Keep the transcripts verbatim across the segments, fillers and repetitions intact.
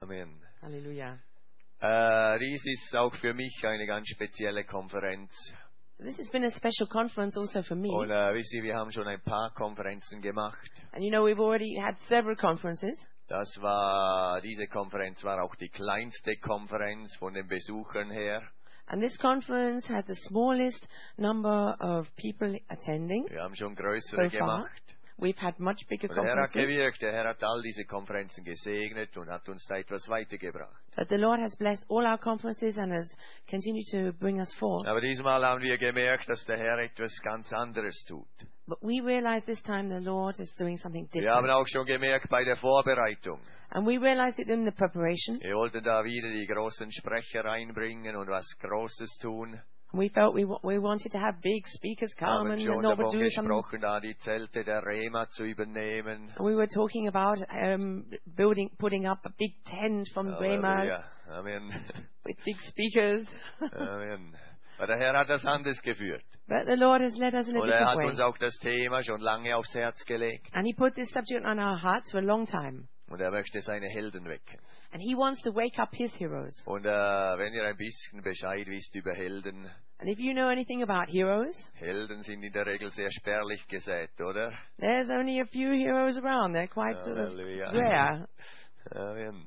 Amen. Halleluja. Äh, dies ist auch für mich eine ganz spezielle Konferenz. So this has been a special conference also for me. Und äh, wisst ihr, wir haben schon ein paar Konferenzen gemacht. And you know, we've already had several conferences. Das war, diese Konferenz war auch die kleinste Konferenz von den Besuchern her. And this conference had the smallest number of people attending. Wir haben schon größere So far. gemacht. We've had much bigger Und der Herr hat conferences. gewirkt, der Herr hat all diese Konferenzen gesegnet und hat uns da etwas weitergebracht. But the Lord has blessed all our conferences and has continued to bring us forth. Aber diesmal haben wir gemerkt, dass der Herr etwas ganz anderes tut. But we realize this time the Lord is doing something Wir haben different. auch schon gemerkt bei der Vorbereitung. And we realized it in the preparation. Wir wollten da wieder die großen Sprecher reinbringen und was Großes tun. We felt we, wa- we wanted to have big speakers Wir come haben and schon the Lord would davon do something. gesprochen, da die Zelte der Rema zu übernehmen. And we were talking about um, building, putting up a big tent from Rema Halleluja. Amen. with big speakers. Amen. Aber der Herr hat das anders geführt. But the Lord has led us in a Und er hat different uns way. auch das Thema schon lange aufs Herz gelegt. And He put this subject on our hearts for a long time. Und er möchte seine Helden wecken. And He wants to wake up His heroes. Und äh, wenn ihr ein bisschen Bescheid wisst über Helden, And if you know anything about heroes, Helden sind in der Regel sehr spärlich gesät, oder? there's only a few heroes around. They're quite sort of Halleluja. rare. Amen.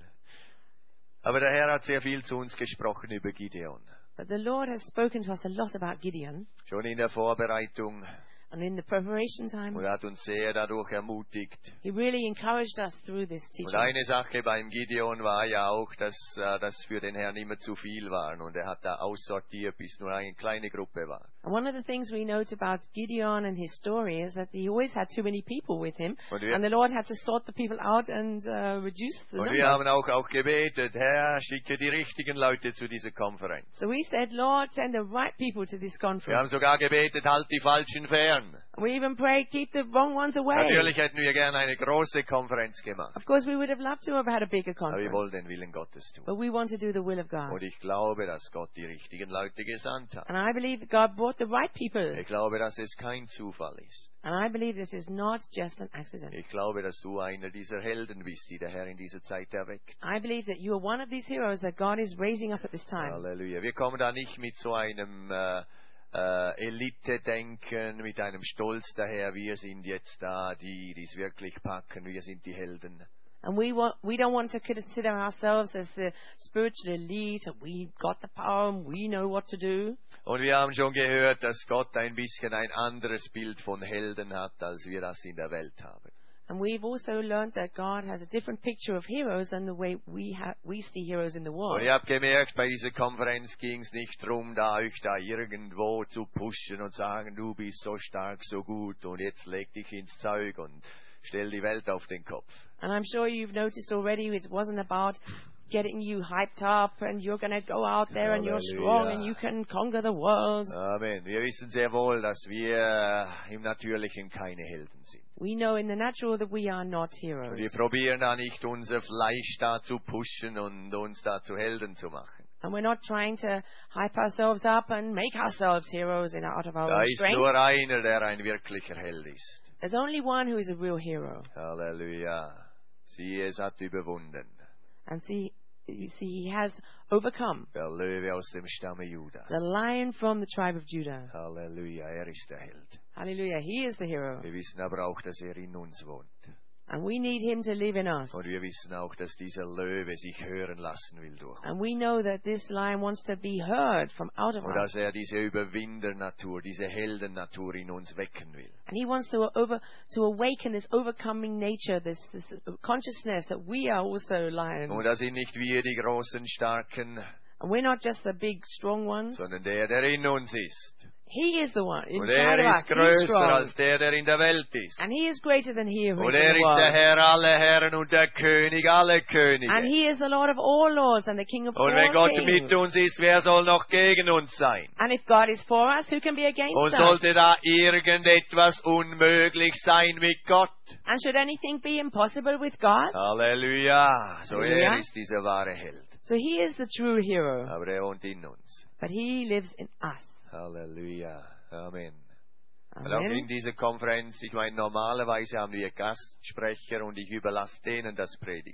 Aber der Herr hat sehr viel zu uns gesprochen über Gideon. But the Lord has spoken to us a lot about Gideon. Schon in der Vorbereitung. And in the preparation time, Und er hat uns sehr dadurch ermutigt. He really encouraged us through this Und teaching. eine Sache beim Gideon war ja auch, dass äh, das für den Herrn immer zu viel waren. Und er hat da aussortiert, bis nur eine kleine Gruppe war. And one of the things we note about Gideon and his story is that he always had too many people with him. Und wir, And the Lord had to sort the people out and uh, reduce the und wir number. haben auch, auch gebetet, Herr, schicke die richtigen Leute zu dieser Konferenz. So we said, Lord, send the right people to this Wir haben conference. sogar gebetet, halt die Falschen fern. We even prayed, keep the wrong ones away. Natürlich hätten wir gerne eine große Konferenz gemacht. Of course, we would have loved to have had a bigger Aber wir wollen conference. den Willen Gottes tun. But we want to do the will of God. Und ich glaube, dass Gott die richtigen Leute gesandt hat. And I believe that God brought the right people. Ich glaube, dass es kein Zufall ist. And I believe this is not just an accident. Ich glaube, dass du einer dieser Helden bist, die der Herr in dieser Zeit erweckt. I believe that you are one of these heroes that God is raising up at this time. Halleluja. Wir kommen da nicht mit so einem äh, äh, Elite-Denken, mit einem Stolz daher. Wir sind jetzt da, die die es wirklich packen. Wir sind die Helden. And we want, we don't want to consider ourselves as the spiritual elite. We got the power and we know what to do. Und wir haben schon gehört, dass Gott ein bisschen ein anderes Bild von Helden hat, als wir das in der Welt haben. And we've also learned that God has a different picture of heroes than the way we ha- we see heroes in the Und world. ihr habt gemerkt, bei dieser Konferenz ging es nicht darum, da euch da irgendwo zu pushen und sagen, du bist so stark, so gut und jetzt leg dich ins Zeug und stell die Welt auf den Kopf. And I'm sure you've noticed already it wasn't about getting you hyped up and you're going to go out there and you're strong and you can conquer the world. Amen. Wir wissen sehr wohl, dass wir im Natürlichen keine Helden sind. We know in the natural that we are not Und wir heroes. probieren da nicht unser Fleisch da zu pushen und uns da zu Helden zu machen. And we're not trying to hype ourselves up and make ourselves heroes in out of our Da own ist strength. nur einer, der ein wirklicher Held ist. There's only one who is a real hero. Halleluja. Sie, es hat überwunden. And see, you see, he has overcome Der Löwe aus dem Stamme Judas. the lion from the tribe of Judah. Halleluja, er ist der Held. Hallelujah. He is the hero. Wir wissen aber auch, dass er in uns wohnt. And we need him to live in us. Und wir wissen auch, dass dieser Löwe sich hören lassen will durch And uns. we know that this lion wants to be heard from out of Und us. dass er diese Überwindernatur, diese Heldennatur in uns wecken will. And he wants to over to awaken this overcoming nature, this, this consciousness that we are also lions. Und das sind nicht wir, die großen, starken, And we're not just the big, strong ones. sondern der, der in uns ist. He is the one Und inside er of us. ist He's größer strong. als der, der in der Welt ist. And he is greater than he who Und is in er the ist der world. Herr aller Herren und der König aller And Könige. he is the Lord of all lords and the King of Und wenn all Gott kings. mit uns ist, wer soll noch gegen uns sein? And if God is for us, who can be against Und us? sollte da irgendetwas unmöglich sein mit Gott? And should anything be impossible with God? Halleluja. So Halleluja. er ist dieser wahre Held. So he is the true hero, Aber er wohnt in uns. but he lives in us. Halleluja. Amen. Und auch in Amen. dieser Konferenz, ich meine, normalerweise haben wir Gastsprecher und ich überlasse denen das Predigen.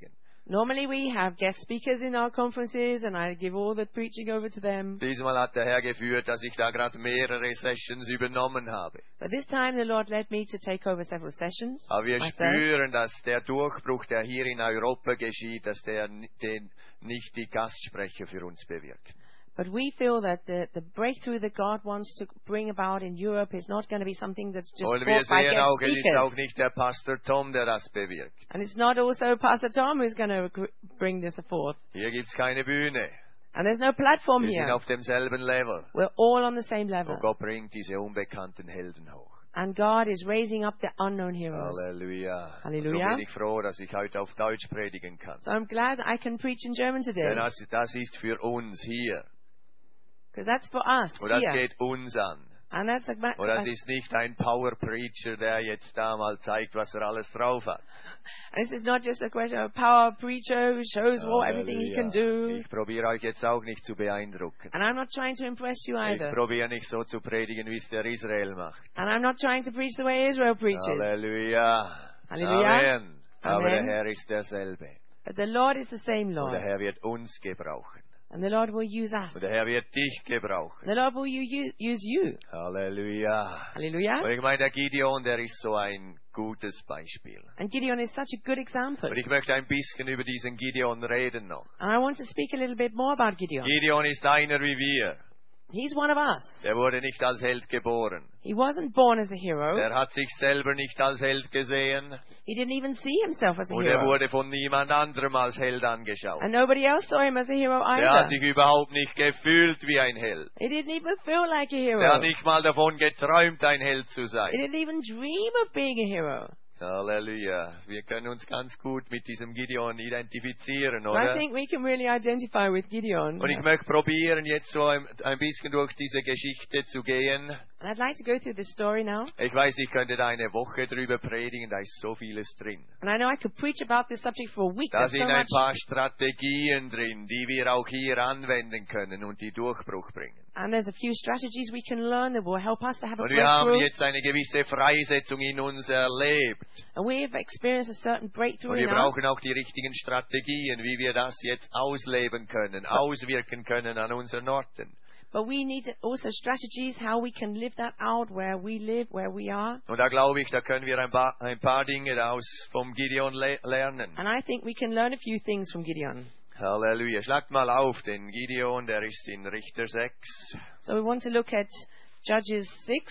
Normally we have guest speakers in our conferences and I give all the preaching over to them. Diesmal hat der Herr geführt, dass ich da gerade mehrere Sessions übernommen habe. But this time the Lord led me to take over several sessions. Aber wir myself. spüren, dass der Durchbruch, der hier in Europa geschieht, dass der n- den nicht die Gastsprecher für uns bewirkt. But we feel that the, the breakthrough that God wants to bring about in Europe is not going to be something that's just Und wir brought by sehen guest auch, es ist auch speakers. nicht der Pastor Tom, der das bewirkt. And it's not also Pastor Tom who's going to bring this forth. Hier gibt's keine Bühne. And there's no platform Wir sind here. auf demselben Level. We're all on the same level. Und Gott bringt diese unbekannten Helden hoch. And God is raising up the unknown heroes. Halleluja. Halleluja. Und so bin ich froh, dass ich heute auf Deutsch predigen kann. So I'm glad I can preach in German today. Denn das, das ist für uns hier. Because that's for us Und das here. geht uns an. And that's a, Und das ist nicht ein Power Preacher, der jetzt da mal zeigt, was er alles drauf hat. and this is not just a question of a power preacher who shows what everything he can do. Ich probiere euch jetzt auch nicht zu beeindrucken. And I'm not trying to impress you Ich either. probiere nicht so zu predigen, wie es der Israel macht. And I'm not trying to preach the way Israel preaches. Halleluja. Halleluja. Amen. Aber der Amen. Herr ist derselbe. But the Lord is the same Und Lord. der Herr wird uns gebrauchen. And the Lord will use us. Und der Herr wird dich And gebrauchen. the Lord will you, use you. Halleluja. Hallelujah. Und ich meine, der Gideon, der ist so ein gutes Beispiel. And Gideon is such a good example. Und ich möchte ein bisschen über diesen Gideon reden noch. And I want to speak a little bit more about Gideon. Gideon ist einer wie wir. He's one of us. Der wurde nicht als Held geboren. He wasn't born as a hero. Der hat sich selber nicht als Held gesehen. He didn't even see himself as a Und er hero. wurde von niemand anderem als Held angeschaut. And nobody else saw him as a hero Er hat either. sich überhaupt nicht gefühlt wie ein Held. He didn't even feel like a Er hero. hat nicht mal davon geträumt, ein Held zu He sein. didn't even dream of being a hero. Halleluja. Wir können uns ganz gut mit diesem Gideon identifizieren, So I oder? think we can really identify with Gideon. Und ich möchte probieren, jetzt so ein, ein bisschen durch diese Geschichte zu gehen. And I'd like to go through this story now. Ich weiß, ich könnte da eine Woche drüber predigen, da ist so vieles drin. And I know I could preach about this subject for a week. Da There's sind so ein much. paar Strategien drin, die wir auch hier anwenden können und die Durchbruch bringen. And there's a few strategies we can learn that will help us to have a Und wir haben breakthrough. jetzt eine gewisse Freisetzung in uns erlebt. And we have experienced a certain breakthrough Und wir in us. brauchen auch die richtigen Strategien, wie wir das jetzt ausleben können, auswirken können an unseren Orten. But we need also strategies how we can live that out where we live, where we are. Und da glaube ich, da können wir ein paar, ein paar Dinge aus vom Gideon le lernen. And I think we can learn a few things from Gideon. Halleluja. Schlagt mal auf den Gideon, der ist in Richter sechs. So we want to look at Judges six.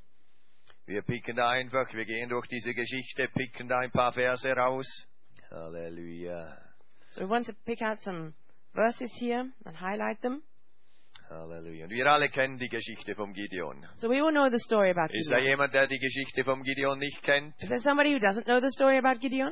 Wir picken da einfach, wir gehen durch diese Geschichte, picken da ein paar Verse raus. Halleluja. So we want to pick out some verses here and highlight them. Halleluja. Und wir alle kennen die Geschichte vom Gideon. So we all know the story about Ist da Gideon. jemand, der die Geschichte vom Gideon nicht kennt? Is there somebody who doesn't know the story about Gideon?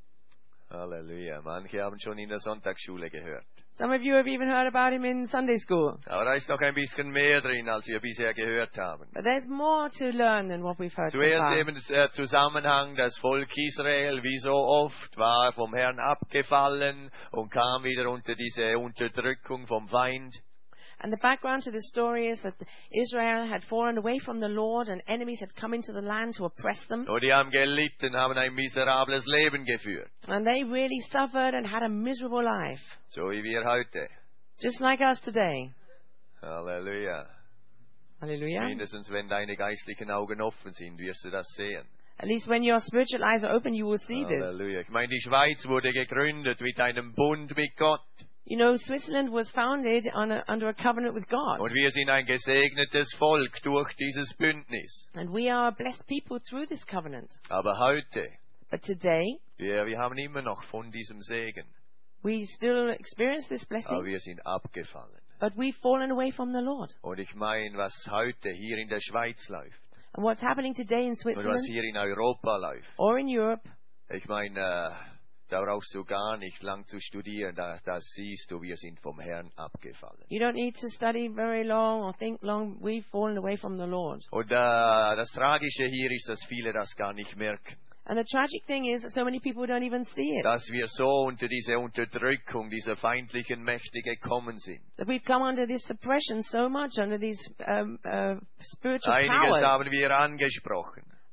Halleluja. Manche haben schon in der Sonntagsschule gehört. Some of you have even heard about him in Sunday school. Aber da ist noch ein bisschen mehr drin, als wir bisher gehört haben. But there's more to learn than what we've heard so Zuerst far. eben der Zusammenhang, das Volk Israel, wie so oft, war vom Herrn abgefallen und kam wieder unter diese Unterdrückung vom Feind. And the background to the story is that Israel had fallen away from the Lord and enemies had come into the land to oppress them. Und die haben gelitten, haben ein miserables Leben geführt. And they really suffered and had a miserable life. So wie wir heute. Just like us today. Halleluja. Hallelujah. Mindestens wenn deine geistlichen Augen offen sind, wirst du das sehen. At least when your spiritual eyes are open, you will see this. Halleluja. Ich meine, die Schweiz wurde gegründet mit einem Bund mit Gott. You know, Switzerland was founded on a, under a covenant with God. Und wir sind ein gesegnetes Volk durch dieses Bündnis. And we are a blessed people through this covenant. Aber heute, But today, wir, wir haben immer noch von diesem Segen. we still experience this Aber blessing, wir sind abgefallen. but we've fallen away from the Lord. Und ich meine, was heute hier in der Schweiz läuft And what's happening today in und was Switzerland hier in Europa läuft, or in Europe, ich meine, äh, da brauchst du gar nicht lang zu studieren, da, da siehst du, wir sind vom Herrn abgefallen. you don't need to study very long or think long. We've fallen away from the Lord. Und äh, das Tragische hier ist, dass viele das gar nicht merken. And the tragic thing is that so many people don't even see it. Dass wir so unter diese Unterdrückung dieser feindlichen Mächte gekommen sind. That we've come under this suppression so much, under these um, uh, spiritual Einiges powers. haben wir angesprochen.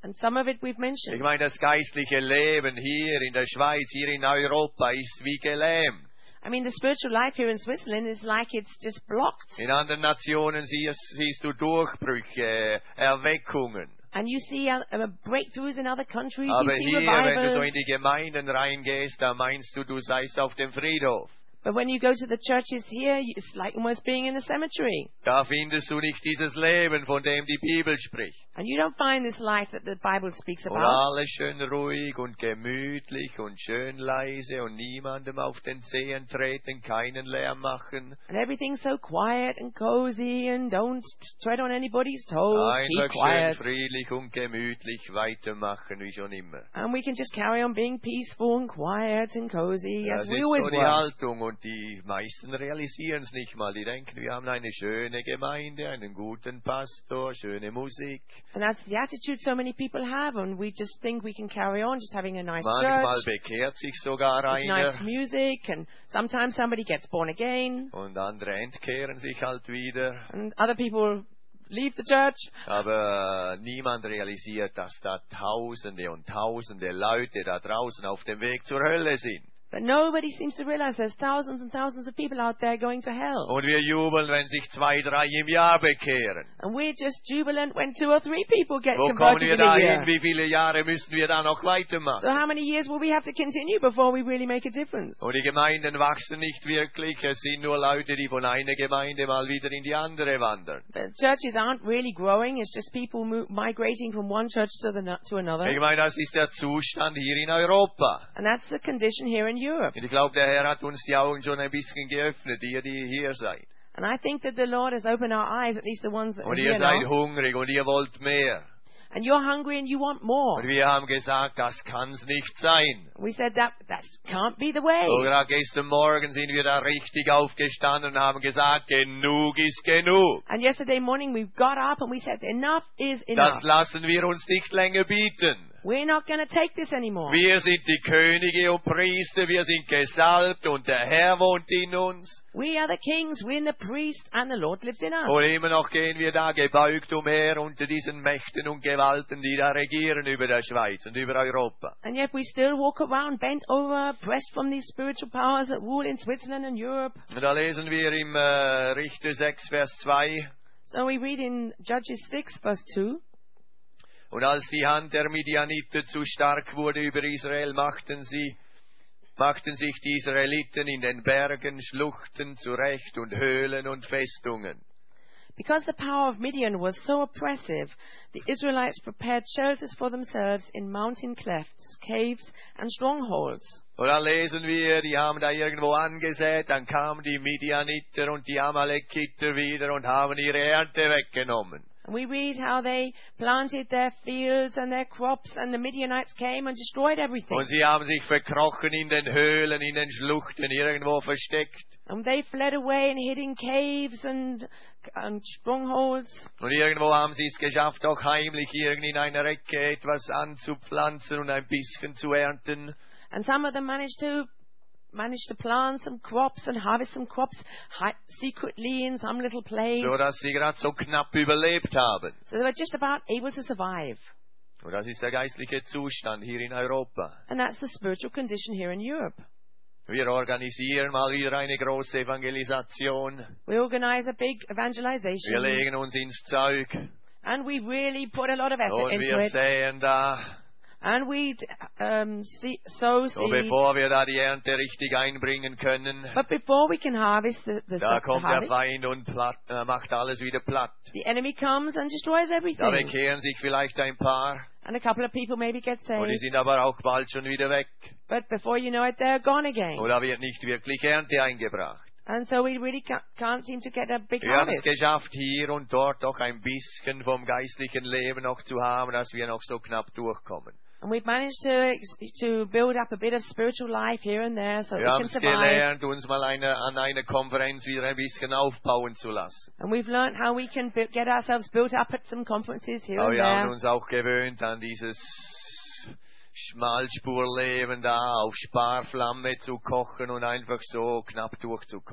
And some of it we've Ich mentioned. meine, das geistliche Leben hier in der Schweiz, hier in Europa ist wie gelähmt. I mean, the spiritual life here in Switzerland is like it's just blocked. In anderen Nationen siehst, siehst du Durchbrüche, Erweckungen. And you see uh, uh, breakthroughs in other countries, you Aber see hier, wenn du so revivals. in die Gemeinden reingehst, da meinst du, du seist auf dem Friedhof. But when you go to the churches here, you- it's like almost being in a cemetery. Da findest du nicht dieses Leben, von dem die Bibel spricht. And you don't find this life that the Bible speaks Und about. alles schön ruhig und gemütlich und schön leise und niemandem auf den Zehen treten, keinen Lärm machen. And everything's so quiet and cozy and don't tread on anybody's toes. Keep Einfach schön quiet. friedlich und gemütlich weitermachen, wie schon immer. And we can just carry on being peaceful and quiet and cozy Das as we ist always so die were. Haltung und die meisten realisieren es nicht mal. Die denken, wir haben eine schöne Gemeinde, einen guten Pastor, schöne Musik. And that's the attitude so many people have, and we just think we can carry on just having a nice Manchmal church, bekehrt sich sogar with nice einer music, and sometimes somebody gets born again, und andere entkehren sich halt wieder. and other people leave the church. Aber niemand realisiert, dass da Tausende und Tausende Leute da draußen auf dem Weg zur Hölle sind. But nobody seems to realize there's thousands and thousands of people out there going to hell. Und wir jubeln, wenn sich zwei, drei im Jahr bekehren. And we're just jubilant when two or three people get Wo kommen converted wir in a da year. hin? Wie viele Jahre müssen wir da noch So weitermachen? how many years will we have to continue before we really make a difference? Und die Gemeinden wachsen nicht wirklich. Es sind nur Leute, die von einer Gemeinde mal wieder in die andere wandern. The churches aren't really growing. It's just people mo- migrating from one church to, the, no- to another. Ich meine, das ist der Zustand hier in Europa. And that's the condition here in Europe. Und ich glaube, der Herr hat uns die Augen schon ein bisschen geöffnet, ihr, die hier seid. And I think that the Lord has opened our eyes, at least the ones that are Und ihr here seid now. hungrig und ihr wollt mehr. And you're hungry and you want more. Und wir haben gesagt, das kann's nicht sein. We said that that can't be the way. Und gerade gestern Morgen sind wir da richtig aufgestanden und haben gesagt, genug ist genug. And yesterday morning we got up and we said enough is Das enough. lassen wir uns nicht länger bieten. We're not going to take this anymore. Wir sind die Könige und Priester, wir sind gesalbt und der Herr wohnt in uns. We are the kings, we're the priests, and the Lord lives in us. Und immer noch gehen wir da gebeugt umher unter diesen Mächten und Gewalten, die da regieren über der Schweiz und über Europa. And yet we still walk around bent over, pressed from these spiritual powers that rule in Switzerland and Europe. Und da lesen wir im äh, Richter sechs, Vers zwei. So we read in Judges six, verse two. Und als die Hand der Midianiter zu stark wurde über Israel, machten sie, machten sich die Israeliten in den Bergen Schluchten zurecht und Höhlen und Festungen. Because the power of Midian was so oppressive, the Israelites prepared shelters for themselves in mountain clefts, caves, and strongholds. Und dann lesen wir, die haben da irgendwo angesät, dann kamen die Midianiter und die Amalekiter wieder und haben ihre Ernte weggenommen. And we read how they planted their fields and their crops, and the Midianites came and destroyed everything. Und sie haben sich verkrochen in den Höhlen, in den Schluchten, irgendwo versteckt. And they fled away and hid in caves and, and strongholds. Und irgendwo haben sie es geschafft, auch heimlich irgend in einer Ecke etwas anzupflanzen und ein bisschen zu ernten. And some of them managed to managed to plant some crops and harvest some crops hi- secretly in some little place. So dass sie gerade so knapp überlebt haben. So they were just about able to survive. Und das ist der geistliche Zustand hier in Europa. And that's the spiritual condition here in Europe. Wir organisieren mal wieder eine große Evangelisation. We organize a big Wir evangelization. legen uns ins Zeug. And we really put a lot of effort Und into wir it. säen da. And we um, see, sow So seed. bevor wir da die Ernte richtig einbringen können, But before we can harvest the, the, da stuff, the kommt der harvest, Feind und platt, äh, macht alles wieder platt. the enemy comes and destroys Da everything. bekehren sich vielleicht ein paar. And a couple of people maybe get Und die saved. sind aber auch bald schon wieder weg. But before you know it, they're gone again. Und da wird nicht wirklich Ernte eingebracht. And so we really ca- can't seem to get a big Wir haben es harvest. geschafft, hier und dort doch ein bisschen vom geistlichen Leben noch zu haben, dass wir noch so knapp durchkommen. And we've managed to to build up a bit of spiritual life here and there so Wir we haben can es survive. gelernt, uns mal eine, an einer Konferenz wieder ein bisschen aufbauen zu lassen. And we've learned how we can bu- get ourselves built up at some conferences here Aber and wir haben there. uns auch gewöhnt an dieses Schmalspurleben da, auf Sparflamme zu kochen und einfach so knapp durchzukommen.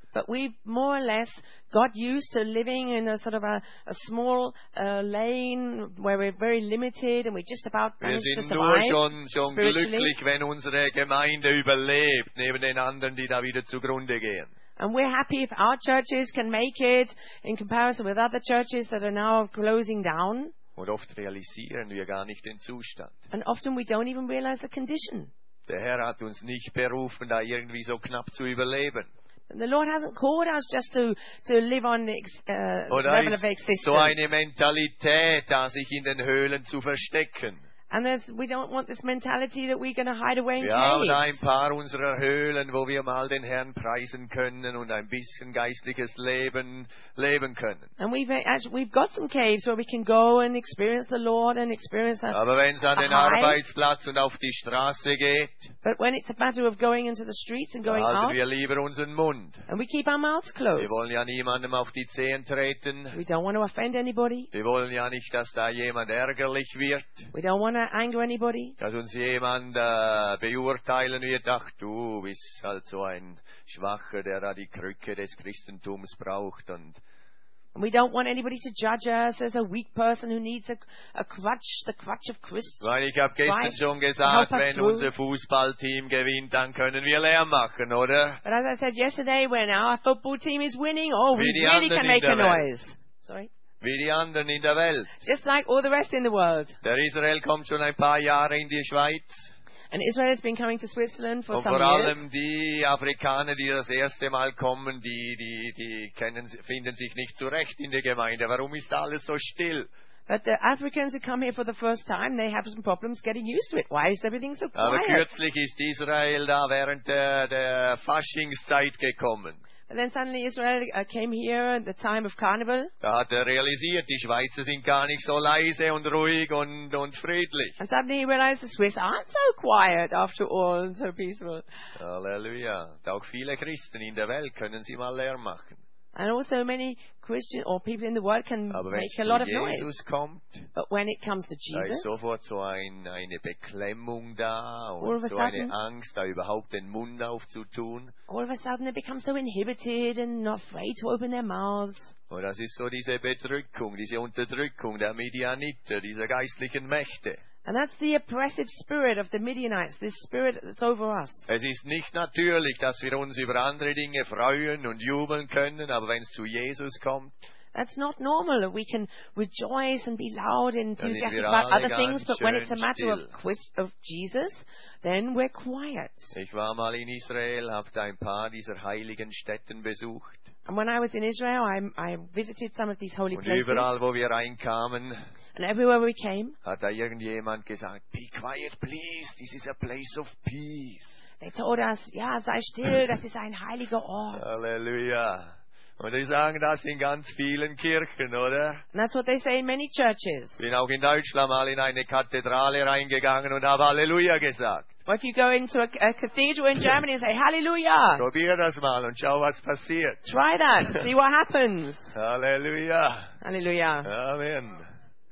But we more or less got used to living in a sort of a, a small uh, lane where we're very limited and we just about Wir manage to sind nur survive schon, schon spiritually. glücklich, wenn unsere Gemeinde überlebt, neben den anderen, die da wieder zugrunde gehen. And we're happy if our churches can make it in comparison with other churches that are now closing down. Und oft realisieren wir gar nicht den Zustand. And often we don't even realize the condition. Der Herr hat uns nicht berufen, da irgendwie so knapp zu überleben. And the Lord hasn't called us just to, to live on the ex, uh, Oder level of ist existence. so eine Mentalität, da sich in den Höhlen zu verstecken. And there's, we don't want this mentality that we're going to hide away in Wir haben da ein caves. paar unserer Höhlen, wo wir mal den Herrn preisen können und ein bisschen geistliches Leben leben können. And we've actually, we've got some caves where we can go and experience the Lord and experience that. Aber wenn es an den Aha. Arbeitsplatz und auf die Straße geht, But when it's a matter of going into the streets and da going halten out, wir lieber unseren Mund. and we keep our mouths Wir closed. wollen ja niemandem auf die Zehen treten. We don't want to offend anybody. Wir wollen ja nicht, dass da jemand ärgerlich wird, We don't want to anger anybody. dass uns jemand äh, beurteilen wird. Ach, du bist halt so ein Schwacher, der da die Krücke des Christentums braucht. Und And we don't want anybody to judge us as a weak person who needs a, a crutch, the crutch of Christ. weil ich habe gestern Christ schon help gesagt, us wenn through. unser Fußballteam gewinnt, dann können wir Lärm machen, oder? But as I said yesterday, when our football team is winning, oh, we Wie die really anderen can in make der a Welt. noise. Sorry? Wie die anderen in der Welt. Just like all the rest in the world. Der Israel kommt schon ein paar Jahre in die Schweiz. And Israel has been coming to Switzerland for Und some vor years. allem die Afrikaner, die das erste Mal kommen, die, die, die kennen, finden sich nicht zurecht in der Gemeinde. Warum ist alles so still? But the Africans who come here for the first time, they have some problems getting used to it. Why is everything so Aber quiet? kürzlich ist Israel da während der, der Faschingszeit gekommen. And then suddenly Israel uh, came here at the time of Carnival. Da hat er realisiert, die Schweizer sind gar nicht so leise und ruhig und, und friedlich. And suddenly he realized the Swiss aren't so quiet after all and so peaceful. Halleluja. Und auch viele Christen in der Welt können sie mal Lärm machen. And also many Christian or people in the world can Aber wenn make es a lot of zu noise. Jesus kommt, But when it comes to da ist Jesus, sofort so ein, eine Beklemmung da All und of a so eine sudden- Angst, da überhaupt den Mund aufzutun. all of a sudden they become so inhibited and not afraid to open their mouths. Und das ist so diese Bedrückung, diese Unterdrückung der Midianiter, dieser geistlichen Mächte. And that's the oppressive spirit of the Midianites, this spirit that's over us. Es ist nicht natürlich, dass wir uns über andere Dinge freuen und jubeln können, aber wenn es zu Jesus kommt, That's not normal. that We can rejoice and be loud and Dann sind enthusiastic wir about alle other things, ganz but when it's a schön matter of, still. Christ, of Jesus, then we're quiet. ich war mal in Israel, habe da ein paar dieser heiligen Stätten besucht. And when I was in Israel, I, I visited some of these holy Und places. überall, wo wir reinkamen, And everywhere we came, hat da irgendjemand gesagt, be quiet please, this is a place of peace. they told us, ja, sei still, das ist ein heiliger Ort. Halleluja. Und die sagen das in ganz vielen Kirchen, oder? And that's what they say in many churches. Bin auch in Deutschland mal in eine Kathedrale reingegangen und habe Halleluja gesagt. Or if you go into a, a cathedral in Germany and say, Hallelujah, Probier das mal und schau, was passiert. try that, see what happens. Halleluja. Hallelujah. Amen.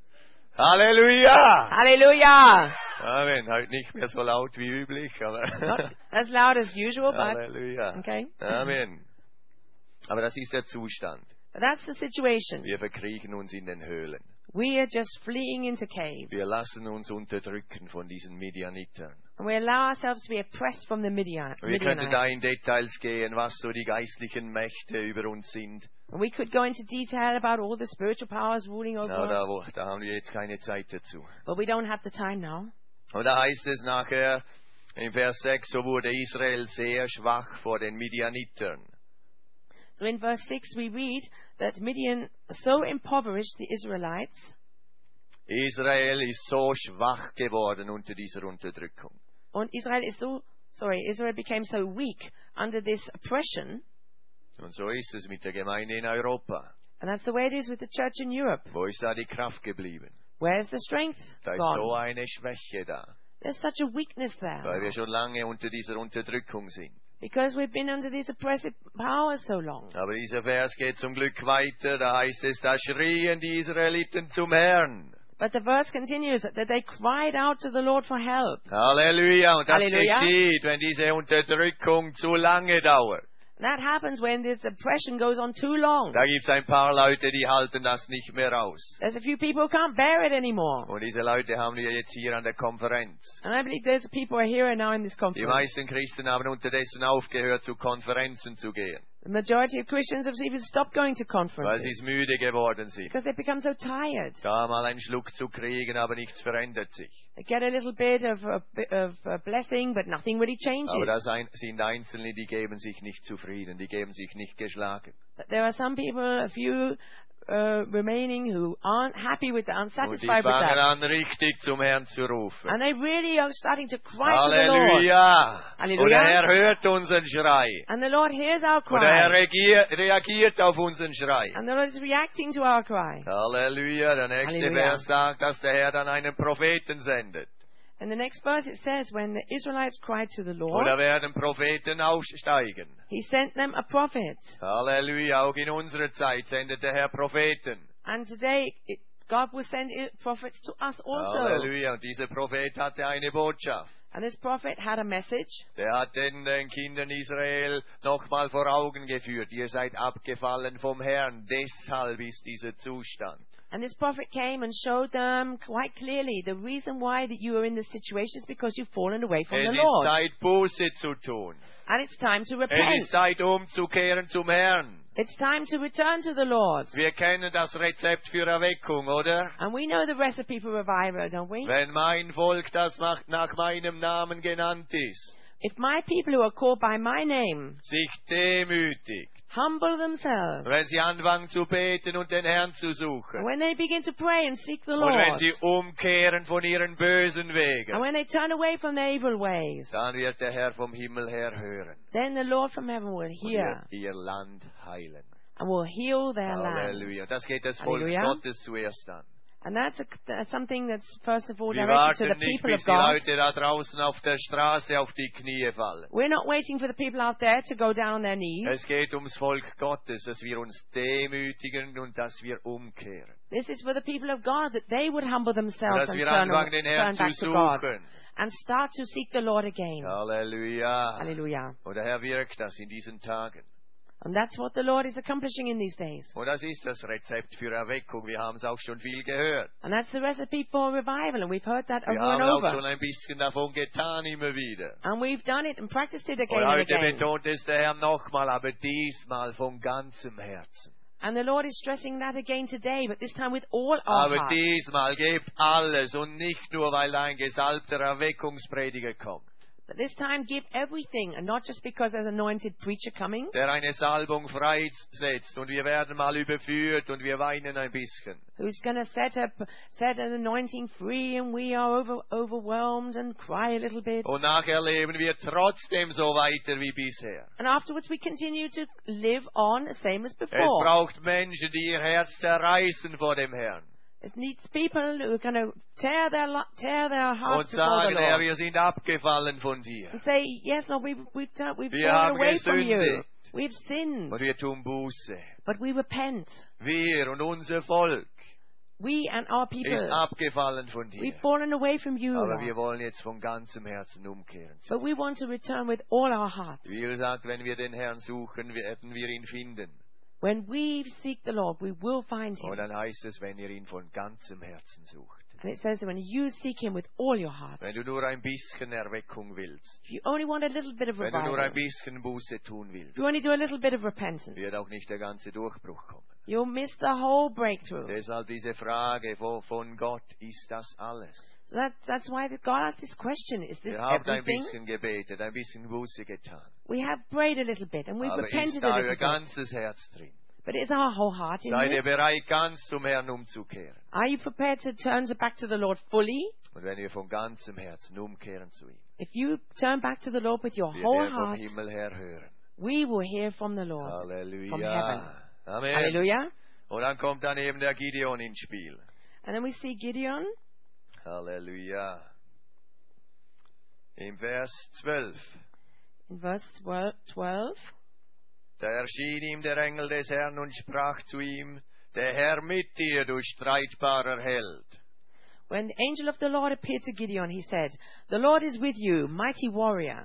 Halleluja. Hallelujah. Amen. Heute nicht mehr so laut wie üblich, aber Not as loud as usual, but Halleluja. okay. Amen. Aber das ist der Zustand. But that's the situation. Wir verkriechen uns in den Höhlen. We are just fleeing into caves. Wir lassen uns unterdrücken von diesen Midianitern. And we allow ourselves to be oppressed from the Midian, Wir könnten da Midianites. in Details gehen, was so die geistlichen Mächte über uns sind. And we could go into detail about all the spiritual powers ruling over Na, us, da, wo, da haben wir jetzt keine Zeit dazu. but we don't have the time now. Und da heißt es nachher in Vers sechs, so wurde Israel sehr schwach vor den Midianitern. So in verse six we read that Midian so impoverished the Israelites, Israel ist so schwach geworden unter dieser Unterdrückung. and Israel is so sorry, Israel became so weak under this oppression, Und so ist es mit der Gemeinde in Europa. and that's the way it is with the church in Europe. Wo ist da die Kraft geblieben? Where's the strength Da ist so gone? eine Schwäche da, There's such a weakness weil there wir schon lange unter dieser Unterdrückung sind. because we've been under these oppressive powers so long. Aber dieser Vers geht zum Glück weiter, da heißt es, da schrien die Israeliten zum Herrn. But the verse continues that they cried out to the Lord for help. Halleluja. Und das Halleluja. geschieht, wenn diese Unterdrückung zu lange dauert. And that happens when this oppression goes on too long. Da gibt es ein paar Leute, die halten das nicht mehr aus. There's a few people who can't bear it anymore. Und diese Leute haben wir jetzt hier an der Konferenz. And I believe there's people who are here now in this Die conference. meisten Christen haben unterdessen aufgehört, zu Konferenzen zu gehen, The majority of Christians have even stopped going to weil conferences sie müde geworden sind. because they've become so tired. Da mal einen Schluck zu kriegen, aber nichts verändert sich. They get a little bit of a, bit of a blessing, but nothing really Aber changes. das ein, sind Einzelne, die geben sich nicht zufrieden, die geben sich nicht geschlagen. But there are some people, a few uh, remaining, who aren't happy with that, aren't Und die satisfied with fangen that. an, richtig zum Herrn zu rufen. And they really are starting to cry to the Lord. Halleluja! Halleluja. Und der Herr hört unseren Schrei. And the Lord hears our Und der Herr cry. regier, reagiert auf unseren Schrei. And the Lord is reacting to our cry. Halleluja! Der nächste Halleluja. Vers sagt, dass der Herr dann einen Propheten sendet. And the next verse it says, when the Israelites cried to the Und Lord, da werden Propheten aufsteigen. He sent them a prophet. Halleluja! Auch in unserer Zeit sendet der Herr Propheten. And today, it, God will send i- prophets to us also. Halleluja! Und dieser Prophet hatte eine Botschaft. And this prophet had a message. Der hat den, den Kindern Israel nochmal vor Augen geführt. Ihr seid abgefallen vom Herrn. Deshalb ist dieser Zustand. And this prophet came and showed them quite clearly the reason why that you are in this situation is because you've fallen away from Es the ist Lord. Zeit, Buße zu tun. And it's time to Es repent. ist Zeit, umzukehren zum Herrn. It's time to return to the Lord. Wir kennen das Rezept für Erweckung, oder? And we know the recipe for revival, don't we? Wenn mein Volk, das nach nach meinem Namen genannt ist, If my people who are called by my name sich demütigt, humble themselves, wenn sie anfangen zu beten und den Herrn zu suchen, when they begin to pray and seek the und wenn Lord, sie umkehren von ihren bösen and Wegen, when they turn away from their evil ways, dann wird der Herr vom Himmel her hören then the Lord from heaven will und hear wird ihr Land heilen. and will heal their Halleluja. land. Das geht das Volk Halleluja. Gottes zuerst an. And that's, a, that's something that's first of all Wir directed to the warten nicht, people of bis die God. Leute da draußen auf der Straße auf die Knie fallen. We're not waiting for the people out there to go down on their knees. Es geht ums Volk Gottes, dass wir uns demütigen und dass wir umkehren. This is for the people of God, that they would humble Und themselves dass and wir turn, anfangen, den Herrn turn zu back to God suchen. and start to seek the Lord again. Halleluja. Hallelujah. Und der Herr wirkt das in diesen Tagen. And that's what the Lord is accomplishing in these days. Und das ist das Rezept für Erweckung. Wir haben es auch schon viel gehört. And that's the recipe for revival, and we've heard that Wir over and haben auch over. schon ein bisschen davon getan, immer wieder. And we've done it and practiced it again Und and heute again. betont es der Herr nochmal, aber diesmal von ganzem Herzen. And the Lord is stressing that again today, but this time with all our Aber heart. diesmal gebt alles und nicht nur, weil ein gesalbter Erweckungsprediger kommt, But this time give everything, and not just because there's an anointed preacher coming, der eine Salbung freisetzt und wir werden mal überführt und wir weinen ein bisschen. who's going to set up, set an anointing free, and we are over, overwhelmed and cry a little bit. Und nachher leben wir trotzdem so weiter wie bisher. And afterwards we continue to live on the same as Es before. braucht Menschen, die ihr Herz zerreißen vor dem Herrn It needs people who are going to tear their, lo- tear their und hearts before the sagen, Herr, Lord. wir sind abgefallen von dir And say, yes, Lord, we've, we've, done, we've Wir fallen haben away from you. gesündigt. We've sinned, und wir tun Buße. but we repent. Wir und unser Volk We and our ist people, abgefallen von dir. we've fallen away from you, Aber wir Lord. wollen jetzt von ganzem Herzen umkehren. But we want to return with all our hearts. Wie er sagt, wenn wir den Herrn suchen, werden wir ihn finden. When we seek the Lord, we will find Und Him. dann heißt es, wenn ihr ihn von ganzem Herzen sucht. And it says that when you seek Him with all your heart, Wenn du nur ein bisschen Erweckung willst, if you only want a little bit of wenn du nur ein revival, bisschen Buße tun willst, if you only do a little bit of repentance, wird auch nicht der ganze Durchbruch kommen. you'll miss the whole breakthrough. Deshalb diese Frage, wo von Gott ist das alles? So that, that's why that God asked this question, is this Wir haben ein everything? bisschen gebetet, ein bisschen Buße getan. We have prayed a little bit and we've Aber repented ist a da little euer bit. ganzes Herz drin? But is our whole heart in Seid ihr it? bereit, ganz zum Herrn umzukehren? Are you prepared to turn to back to the Lord fully? Und wenn wir von ganzem Herzen umkehren zu ihm, If you turn back to the Lord with your wird whole er vom heart, Himmel her hören. we will hear from the Lord. From heaven. Halleluja. Amen. Hallelujah. Und dann kommt dann eben der Gideon ins Spiel. And then we see Gideon Halleluja. Im Vers zwölf. in verse twelve. Da erschien ihm der Engel des Herrn und sprach zu ihm, der Herr mit dir, du streitbarer Held. When the angel of the Lord appeared to Gideon, he said, the Lord is with you, mighty warrior.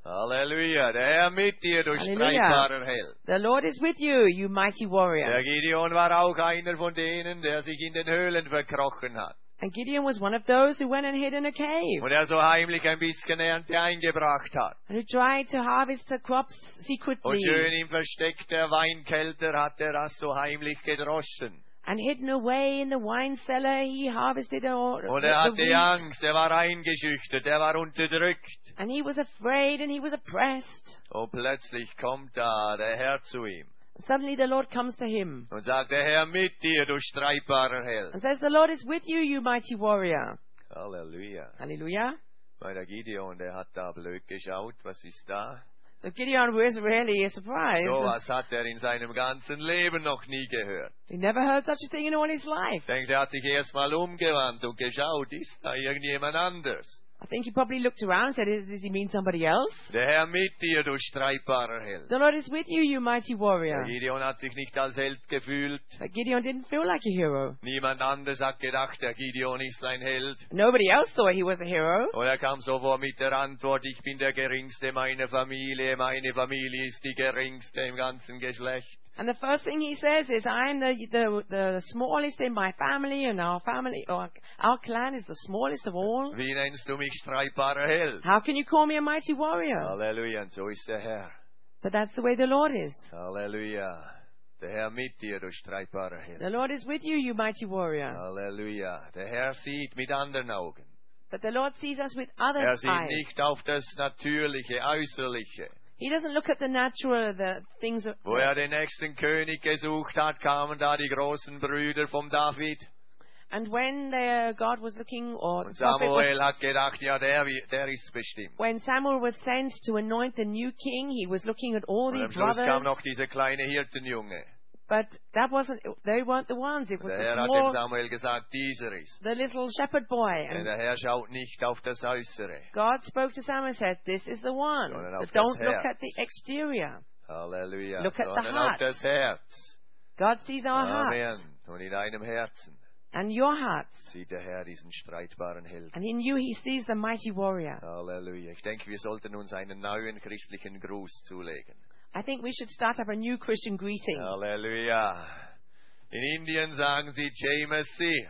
Halleluja, der Herr mit dir, du streitbarer Held. The Lord is with you, you mighty warrior. Der Gideon war auch einer von denen, der sich in den Höhlen verkrochen hat. And Gideon was one of those who went and hid in a cave. Und er so heimlich ein bisschen Ernte eingebracht hat. And who tried to harvest the crops Und secretly. schön im Versteck der Weinkelter hat er das so heimlich gedroschen. And hidden away in the wine cellar, he harvested all Und the, er the hatte wheat. Angst, er war eingeschüchtert, er war unterdrückt. And he was afraid and he was oppressed. Und plötzlich kommt da der Herr zu ihm Suddenly the Lord comes to him und sagt, der Herr mit dir, du streitbarer Held. and says, the Lord is with you, you mighty warrior. Halleluja. Hallelujah. Weil der Gideon, der hat da blöd geschaut, was ist da? So Gideon was really surprised. So was hat er in seinem ganzen Leben noch nie gehört. He never heard such a thing in all his life. Ich denke, er hat sich erst mal umgewandt und geschaut, ist da irgendjemand anders? I think he probably looked around and said, does does he mean somebody else? Der Herr mit dir, du streitbarer Held. The Lord is with you, you mighty Der warrior. Gideon hat sich nicht als Held gefühlt. But Gideon didn't feel like a hero. Niemand anders hat gedacht, der Gideon ist ein Held. Nobody else thought he was a hero. Und er kam sofort mit der Antwort, ich bin der Geringste meiner Familie, meine Familie ist die geringste im ganzen Geschlecht. And the first thing he says is, I'm the, the, the smallest in my family, and our family, or our clan is the smallest of all. Wie nennst du mich streitbarer Held? How can you call me a mighty warrior? Halleluja, und so ist der Herr. But that's the way the Lord is. Halleluja. Der Herr mit dir, du streitbarer Held. The Lord is with you, you mighty warrior. Halleluja. Der Herr sieht mit anderen Augen. But the Lord sees us with other Er sieht eyes. nicht auf das Natürliche, Äußerliche. He doesn't look at the natural, the things that, Wo er den nächsten König gesucht hat, kamen da die großen Brüder vom David. and when the, God was looking, or Und the prophet was, Samuel hat gedacht, ja, der, wi- der ist bestimmt. when Samuel was sent to anoint the new king, he was looking at all Und the am Schluss kam brothers, noch dieser kleine Hirtenjunge. but that wasn't, they weren't the ones, it was Der the Herr hat dem small, Samuel gesagt, dieser ist. the little shepherd boy. Denn And der Herr schaut nicht auf das Äußere. God spoke to Samuel and said, this is the one. Sondern So auf das don't look Herz. at the exterior. Halleluja. Look at the Sondern auf heart. das Herz. God sees our heart Amen. Und in deinem Herzen and your hearts. sieht der Herr diesen streitbaren Helden. And in you he sees the mighty warrior. Halleluja. Ich denke, wir sollten uns einen neuen christlichen Gruß zulegen. I think we should start up a new Christian greeting. Halleluja. In Indien sagen sie Jai Masih.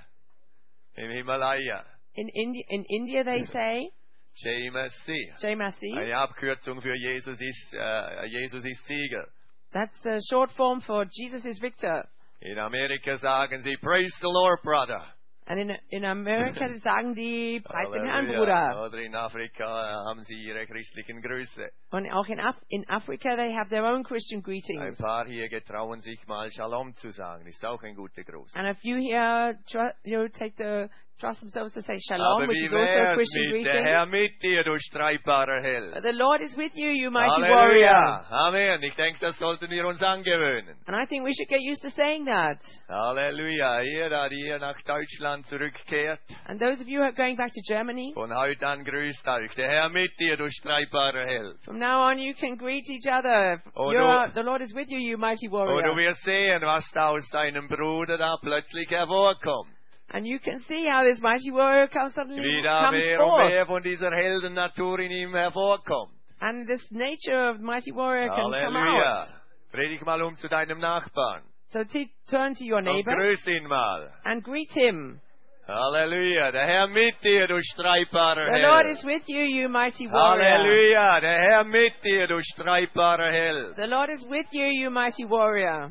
Im Himalaya. In India, in India they say, Jai Masih. Jai Masi. Eine Abkürzung für Jesus ist, äh, Jesus ist Sieger. That's a short form for Jesus is victor. In Amerika sagen sie Praise the Lord, brother. And in, in America sagen die, preis den Herrn, Halleluja. Bruder. Oder in Afrika äh, haben sie ihre christlichen Grüße. Und auch in, Af in Africa they have their own Christian Ein greetings. paar hier getrauen sich mal Shalom zu sagen. Ist auch ein guter Gruß. And a few here, tr you know, take the, trust themselves to say shalom, Aber which wie is also a wär's Christian mit der greeting. Herr mit dir, du streitbarer Held? The Lord is with you, you mighty warrior. Halleluja. Amen. Ich denke, das sollten wir uns angewöhnen. And I think we should get used to saying that. Halleluja. Ihr, da die ihr nach Deutschland zurückkehrt, And those of you who are going back to Germany, von heute an grüßt euch der Herr mit dir, du streitbarer Held. from now on you can greet each other. Oh, You're, du- the Lord is with you, you mighty Und du warrior. wirst sehen, was da aus deinem Bruder da plötzlich hervorkommt. And you can see how this mighty warrior comes suddenly Wie da comes mehr und forth. mehr von dieser Heldennatur in ihm hervorkommt. And this nature of mighty warrior can come Halleluja. out. Dreh dich mal um zu deinem Nachbarn So t- turn to your und neighbor grüß ihn mal. and greet him. Halleluja. Der Herr mit dir, du streitbarer The Lord Held. is with you, you mighty warrior. Halleluja. Der Herr mit dir, du streitbarer Held. The Lord is with you, you mighty warrior.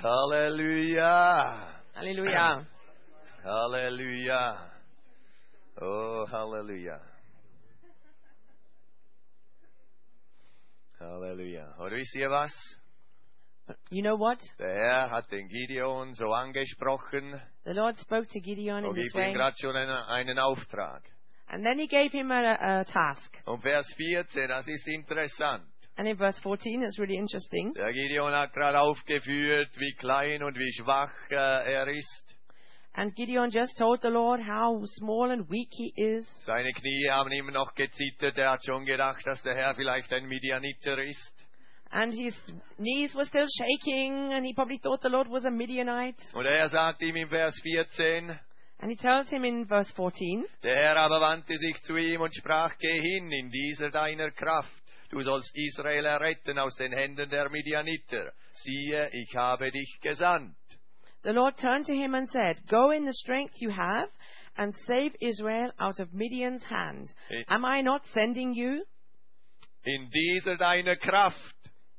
Halleluja. Hallelujah. Halleluja. Oh, Halleluja. Halleluja. Und wisst ihr was? You know what? Der Herr hat den Gideon so angesprochen The Lord spoke to Gideon in und this gibt ihm way. gerade schon einen, einen Auftrag. And then he gave him a, a task. Und Vers vierzehn, das ist interessant. And in verse fourteen, it's really interesting. Der Gideon hat gerade aufgeführt, wie klein und wie schwach äh, er ist. And Gideon just told the Lord how small and weak he is. Seine Knie haben immer noch gezittert. Er hat schon gedacht, dass der Herr vielleicht ein Midianiter ist. And his knees were still shaking, and he probably thought the Lord was a Midianite. Und er sagt ihm im Vers vierzehn, And he tells him in verse fourteen, der Herr aber wandte sich zu ihm und sprach, geh hin in dieser deiner Kraft. du sollst Israel erretten aus den Händen der Midianiter. Siehe, ich habe dich gesandt. The Lord turned to him and said, Go in the strength you have and save Israel out of Midian's hand. Am I not sending you? In dieser deiner Kraft.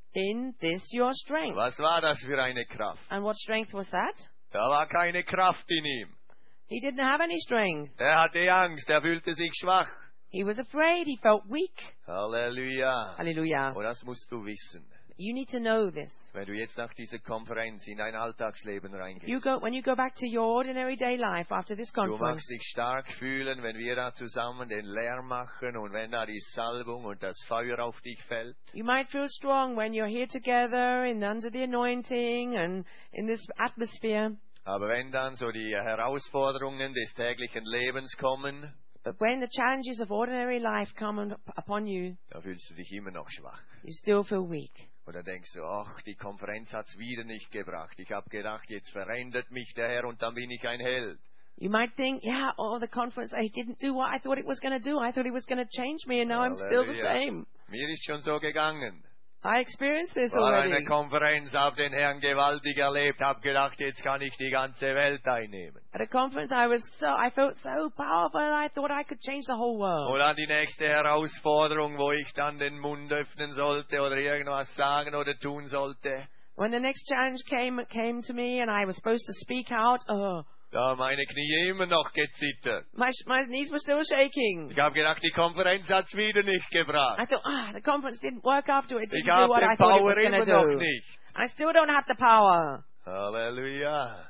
In this your strength. Was war das für eine Kraft? And what strength was that? Da war keine Kraft in ihm. He didn't have any strength. Er hatte Angst, er fühlte sich schwach. He was afraid, he felt weak. Halleluja. Hallelujah. Und das musst du wissen. You need to know this. Wenn du jetzt nach dieser Konferenz in dein Alltagsleben You reingehst. go, when you go back to your ordinary day life after this Du conference, magst dich stark fühlen, wenn wir da zusammen den Lärm machen und wenn da die Salbung und das Feuer auf dich fällt. you might feel strong when you're here together and under the anointing and in this atmosphere. Aber wenn dann so die Herausforderungen des täglichen Lebens kommen, But when the challenges of ordinary life come on- upon you, da fühlst du dich immer noch schwach. you still feel weak. Oder denkst du, ach, die Konferenz hat's wieder nicht gebracht. Ich habe gedacht, jetzt verändert mich der Herr und dann bin ich ein Held. You might think, yeah, oh, the conference, I didn't do what I thought it was going to do. I thought it was going to change me and now I'm still the Halleluja. same. Mir ist schon so gegangen. I experienced this War eine already. Konferenz, habe den Herrn gewaltig erlebt, habe gedacht, jetzt kann ich die ganze Welt einnehmen. At a conference, I was so, I felt so powerful. I thought I could change the whole world. Und dann die nächste Herausforderung, wo ich dann den Mund öffnen sollte oder irgendwas sagen oder tun sollte. When the next challenge came, came to me and I was supposed to speak out, oh, Da haben meine Knie immer noch gezittert. my, my knees were still shaking. Ich habe gedacht, die Konferenz hat's wieder nicht I gebracht. thought, ah, the conference didn't work after it. It Ich didn't do habe what I den thought it Power was going immer to noch do. nicht. I still don't have the power. Halleluja.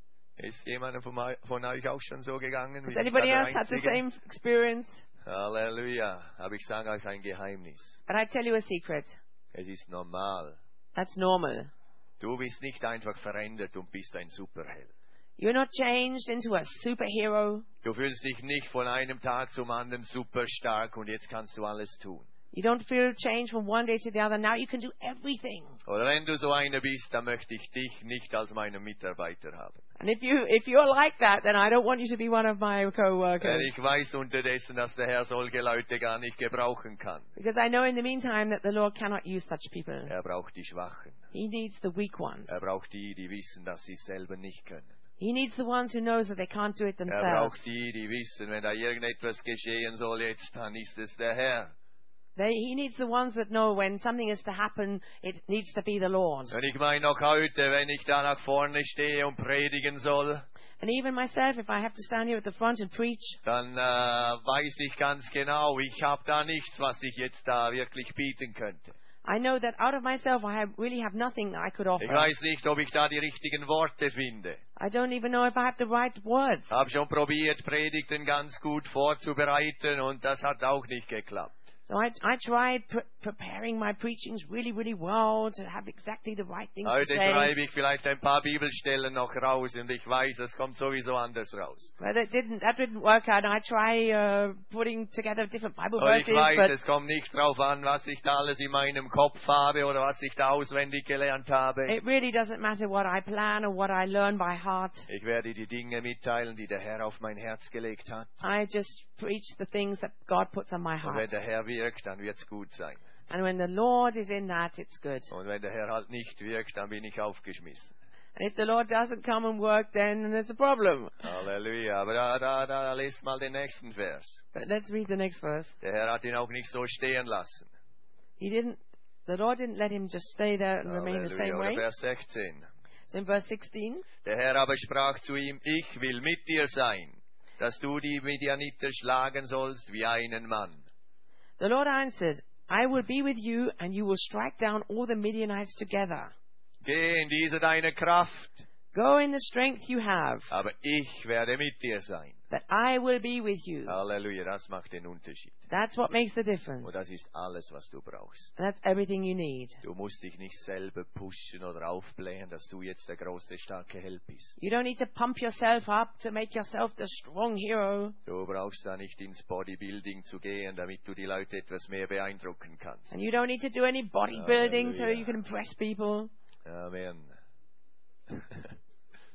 Ist jemand von, eu- von euch auch schon so gegangen? Has Bin ich da anybody der else had the Einzige? same experience? Halleluja. Aber ich sage euch ein Geheimnis. But I tell you a secret. Es ist normal. That's normal. Du bist nicht einfach verändert und bist ein Superheld. You're not changed into a superhero. Du fühlst dich nicht von einem Tag zum anderen super stark und jetzt kannst du alles tun. You don't feel change from one day to the other. Now you can do everything. Oder wenn du so einer bist, dann möchte ich dich nicht als meinen Mitarbeiter haben. And if you if you're like that, then I don't want you to be one of my Denn co-workers. ich weiß unterdessen, dass der Herr solche Leute gar nicht gebrauchen kann. Because I know in the meantime that the Lord cannot use such people. Er braucht die Schwachen. He needs the weak ones. Er braucht die, die wissen, dass sie es selber nicht können. He needs the ones who knows that they can't do it Er themselves. braucht die, die wissen, wenn da irgendetwas geschehen soll jetzt, dann ist es der Herr. They, he needs the ones that know when something is to happen, it needs to be the Lord. Und ich meine noch heute, wenn ich da nach vorne stehe und predigen soll, And even myself, if I have to stand here at the front and preach, dann äh, weiß ich ganz genau, ich habe da nichts, was ich jetzt da wirklich bieten könnte. I know that out of myself I have, really have nothing that I could offer. Ich weiß nicht, ob ich da die richtigen Worte finde. I don't even know if I have the right words. Habe schon probiert, Predigten ganz gut vorzubereiten und das hat auch nicht geklappt. So I, I tried pre- preparing my preachings really, really well to have exactly the right things to Heute say. schreibe ich vielleicht ein paar Bibelstellen noch raus und ich weiß, es kommt sowieso anders raus. But that didn't, that didn't work out. I try uh, putting together different Bible Und ich verses, weiß, but es kommt nicht drauf an, was ich da alles in meinem Kopf habe oder was ich da auswendig gelernt habe. it really doesn't matter what I plan or what I learn by heart. Ich werde die Dinge mitteilen, die der Herr auf mein Herz gelegt hat. I just preach the things that God puts on my Und wenn heart. der Herr wirkt, dann wird es gut sein. And when the Lord is in that, it's good. Und wenn der Herr halt nicht wirkt, dann bin ich aufgeschmissen. And if the Lord doesn't come and work, then there's a problem. Halleluja. Aber da, da, da lest mal den nächsten Vers. But let's read the next verse. Der Herr hat ihn auch nicht so stehen lassen. He didn't, the Lord didn't let him just stay there and remain the Halleluja. same Oder way. Vers sechzehn. So in verse sixteen, Der Herr aber sprach zu ihm, ich will mit dir sein, dass du die Midianiter schlagen sollst wie einen Mann. the Lord answered, I will be with you, and you will strike down all the Midianites together. Geh in diese deine Kraft, Go in the strength you have, aber ich werde mit dir sein. that I will be with you. Halleluja, das macht den Unterschied. That's what makes the difference. Und das ist alles, was du brauchst. And that's everything you need. Du musst dich nicht selber pushen oder aufblähen, dass du jetzt der große, starke Held bist. You don't need to pump yourself up to make yourself the strong hero. Du brauchst da nicht ins Bodybuilding zu gehen, damit du die Leute etwas mehr beeindrucken kannst. And you don't need to do any bodybuilding so Hallelujah. you can impress people. Amen.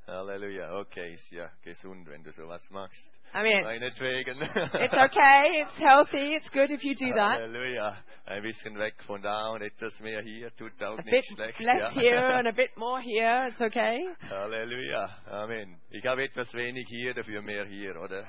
Halleluja. Okay, ist ja gesund, wenn du sowas machst. I mean, it's, Meinetwegen. it's okay, it's healthy, it's good if you do that. Halleluja. Ein bisschen weg von da und etwas mehr hier tut auch A bit nicht schlecht. less Ja. here and a bit more here, it's okay. Halleluja. Amen. Ich habe etwas wenig hier, dafür mehr hier, oder?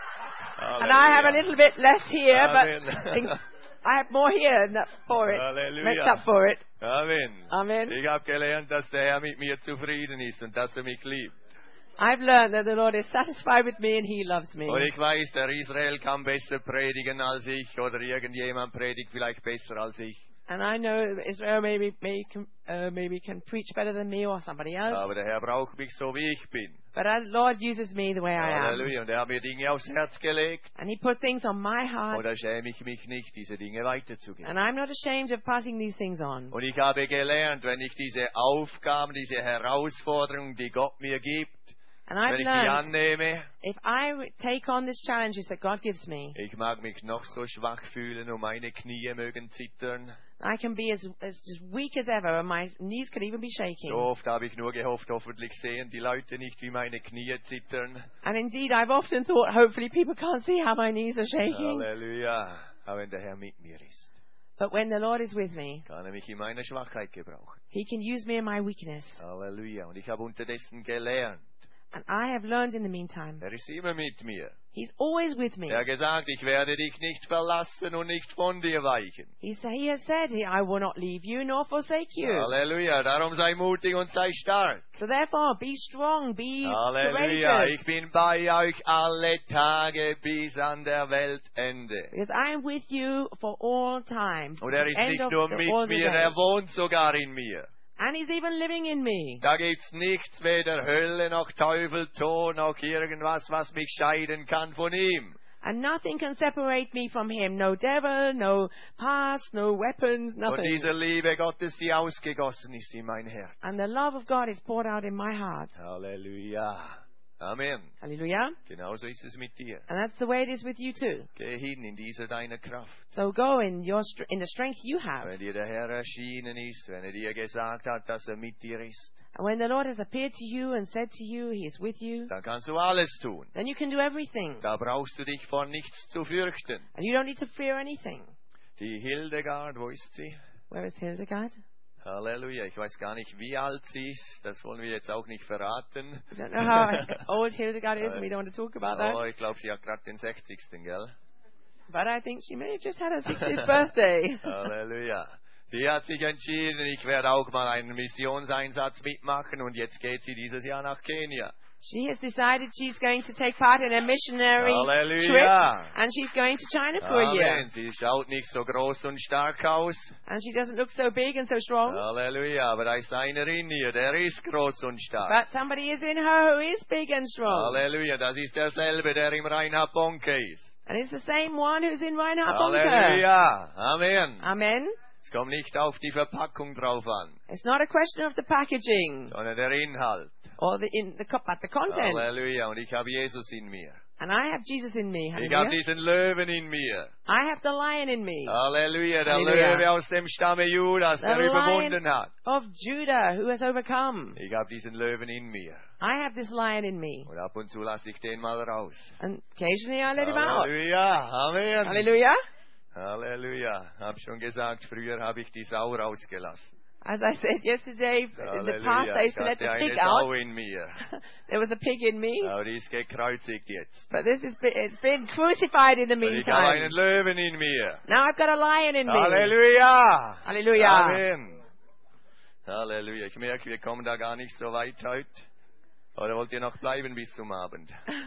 And I have a little bit less here, Amen. but I have more here and that for it. Halleluja. Makes up for it. Amen. Amen. Ich habe gelernt, dass der Herr mit mir zufrieden ist und dass er mich liebt. I've learned that the Lord is satisfied with me and He loves me. Und ich weiß, der Israel kann besser predigen als ich oder irgendjemand predigt vielleicht besser als ich. And I know that Israel maybe, maybe, can, uh, maybe can preach better than me or somebody else. Aber der Herr braucht mich so, wie ich bin. But our Lord uses me the way I am. Halleluja. Und er hat mir Dinge aufs Herz gelegt. And He put things on my heart. Und da schäme ich mich nicht, diese Dinge weiterzugeben. And I'm not ashamed of passing these things on. Und ich habe gelernt, wenn ich diese Aufgaben, diese Herausforderungen, die Gott mir gibt, And I've wenn ich die learned, annehme, if I take on these challenges that God gives me, ich mag mich noch so schwach fühlen und meine Knie mögen zittern. I can be as, as just weak as ever, and my knees could even be shaking. So oft habe ich nur gehofft, hoffentlich sehen die Leute nicht, wie meine Knie zittern. And indeed, I've often thought, hopefully people can't see how my knees are shaking. Halleluja. Aber wenn der Herr mit mir ist, But when the Lord is with me, kann er mich in meiner Schwachheit gebrauchen. He can use me in my weakness. Halleluja. Und ich habe unterdessen gelernt, And I have learned in the meantime, er ist immer mit mir. He's always with me. Er hat gesagt, ich werde dich nicht verlassen und nicht von dir weichen. He, sa- he has said, I will not leave you nor forsake you. Halleluja. Darum sei mutig und sei stark. So therefore, be strong, be Halleluja. courageous. Ich bin bei euch alle Tage bis an der Weltende. Because I am with you for all time. Und er the ist end nicht of nur the- mit all the mir, days. er wohnt sogar in mir. And He's even living in me. Da gibt's nichts, weder Hölle noch Teufel, Tod noch irgendwas, was mich scheiden kann von ihm. And nothing can separate me from Him. No devil, no past, no weapons, Und nothing. diese Liebe Gottes, die ausgegossen ist in mein Herz. And the love of God is poured out in my heart. Halleluja. Amen. Hallelujah. Genauso ist es mit dir. And that's the way it is with you too. Geh hin in dieser deiner Kraft. So go in your str- in the strength you have. Wenn dir der Herr erschienen ist, wenn er dir gesagt hat, dass er mit dir ist, And when the Lord has appeared to you and said to you, He is with you, dann kannst du alles tun. then you can do everything. Da brauchst du dich vor nichts zu fürchten. And you don't need to fear anything. Die Hildegard, wo ist sie? Where is Hildegard? Halleluja. Ich weiß gar nicht, wie alt sie ist. Das wollen wir jetzt auch nicht verraten. I don't know how old Hildegard is, and we don't want to talk about Oh, that. ich glaube, sie hat gerade den sechzigsten Gell? But I think she may have just had her sixtieth birthday. Halleluja. Sie hat sich entschieden, ich werde auch mal einen Missionseinsatz mitmachen und jetzt geht sie dieses Jahr nach Kenia. She has decided she's going to take part in a missionary Halleluja. trip, and she's going to China for a year. Amen. Sie schaut nicht so groß und stark aus. And she doesn't look so big and so strong, Halleluja, aber da ist einer in ihr, der ist groß und stark. but somebody is in her who is big and strong. Halleluja, das ist derselbe, der im Reinhard Bonke ist. And it's the same one who's in Reinhard Bonke. Halleluja, Amen. Amen. Es kommt nicht auf die Verpackung drauf an, It's not a question of the packaging sondern der Inhalt. or the in the co- but the content. Halleluja, und ich habe Jesus in mir. And I have Jesus in me. Ich habe Hallelujah. diesen Löwen in mir. I have the lion in me Halleluja, der Halleluja. Löwe aus dem Stamme Judas, The der lion überwunden hat. of Judah who has overcome. Ich habe diesen Löwen in mir. I have this lion in me. Und ab und zu lasse ich den mal raus. And occasionally I let him out. Halleluja, Amen. Hallelujah. Halleluja. Hab schon gesagt, früher habe ich die Sau rausgelassen. As I said yesterday, in the past Halleluja. I Ich used to let hatte the eine pig Sau out. in mir. There was a pig in me. Aber die ist gekreuzigt jetzt. But this has been, it's been crucified in the Und ich habe einen meantime. Löwen in mir. Now I've got a lion in me. Halleluja. Hallelujah. Amen. Halleluja. Ich merke, wir kommen da gar nicht so weit heute. Oder wollt ihr noch bleiben bis zum Abend?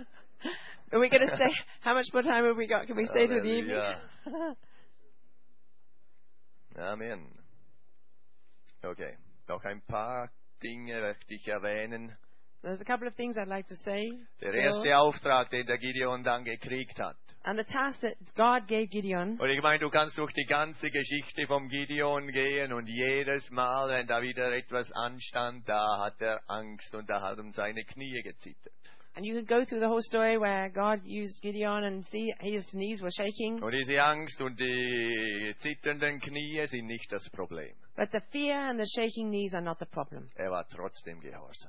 Are we going to stay? How much more time have we got? Can we stay till the evening? Halleluja. Amen. Okay. Noch ein paar Dinge möchte ich erwähnen. There's a couple of things I'd like to say. Der still. erste Auftrag, den der Gideon dann gekriegt hat. And the task that God gave Gideon. Und ich meine, du kannst durch die ganze Geschichte vom Gideon gehen und jedes Mal, wenn da wieder etwas anstand, da hat er Angst und da haben seine Knie gezittert. And you can go through the whole story where God used Gideon and see his knees were shaking. Und diese Angst und die zitternden Knie sind nicht das Problem. But the fear and the shaking knees are not the problem. Er war trotzdem gehorsam.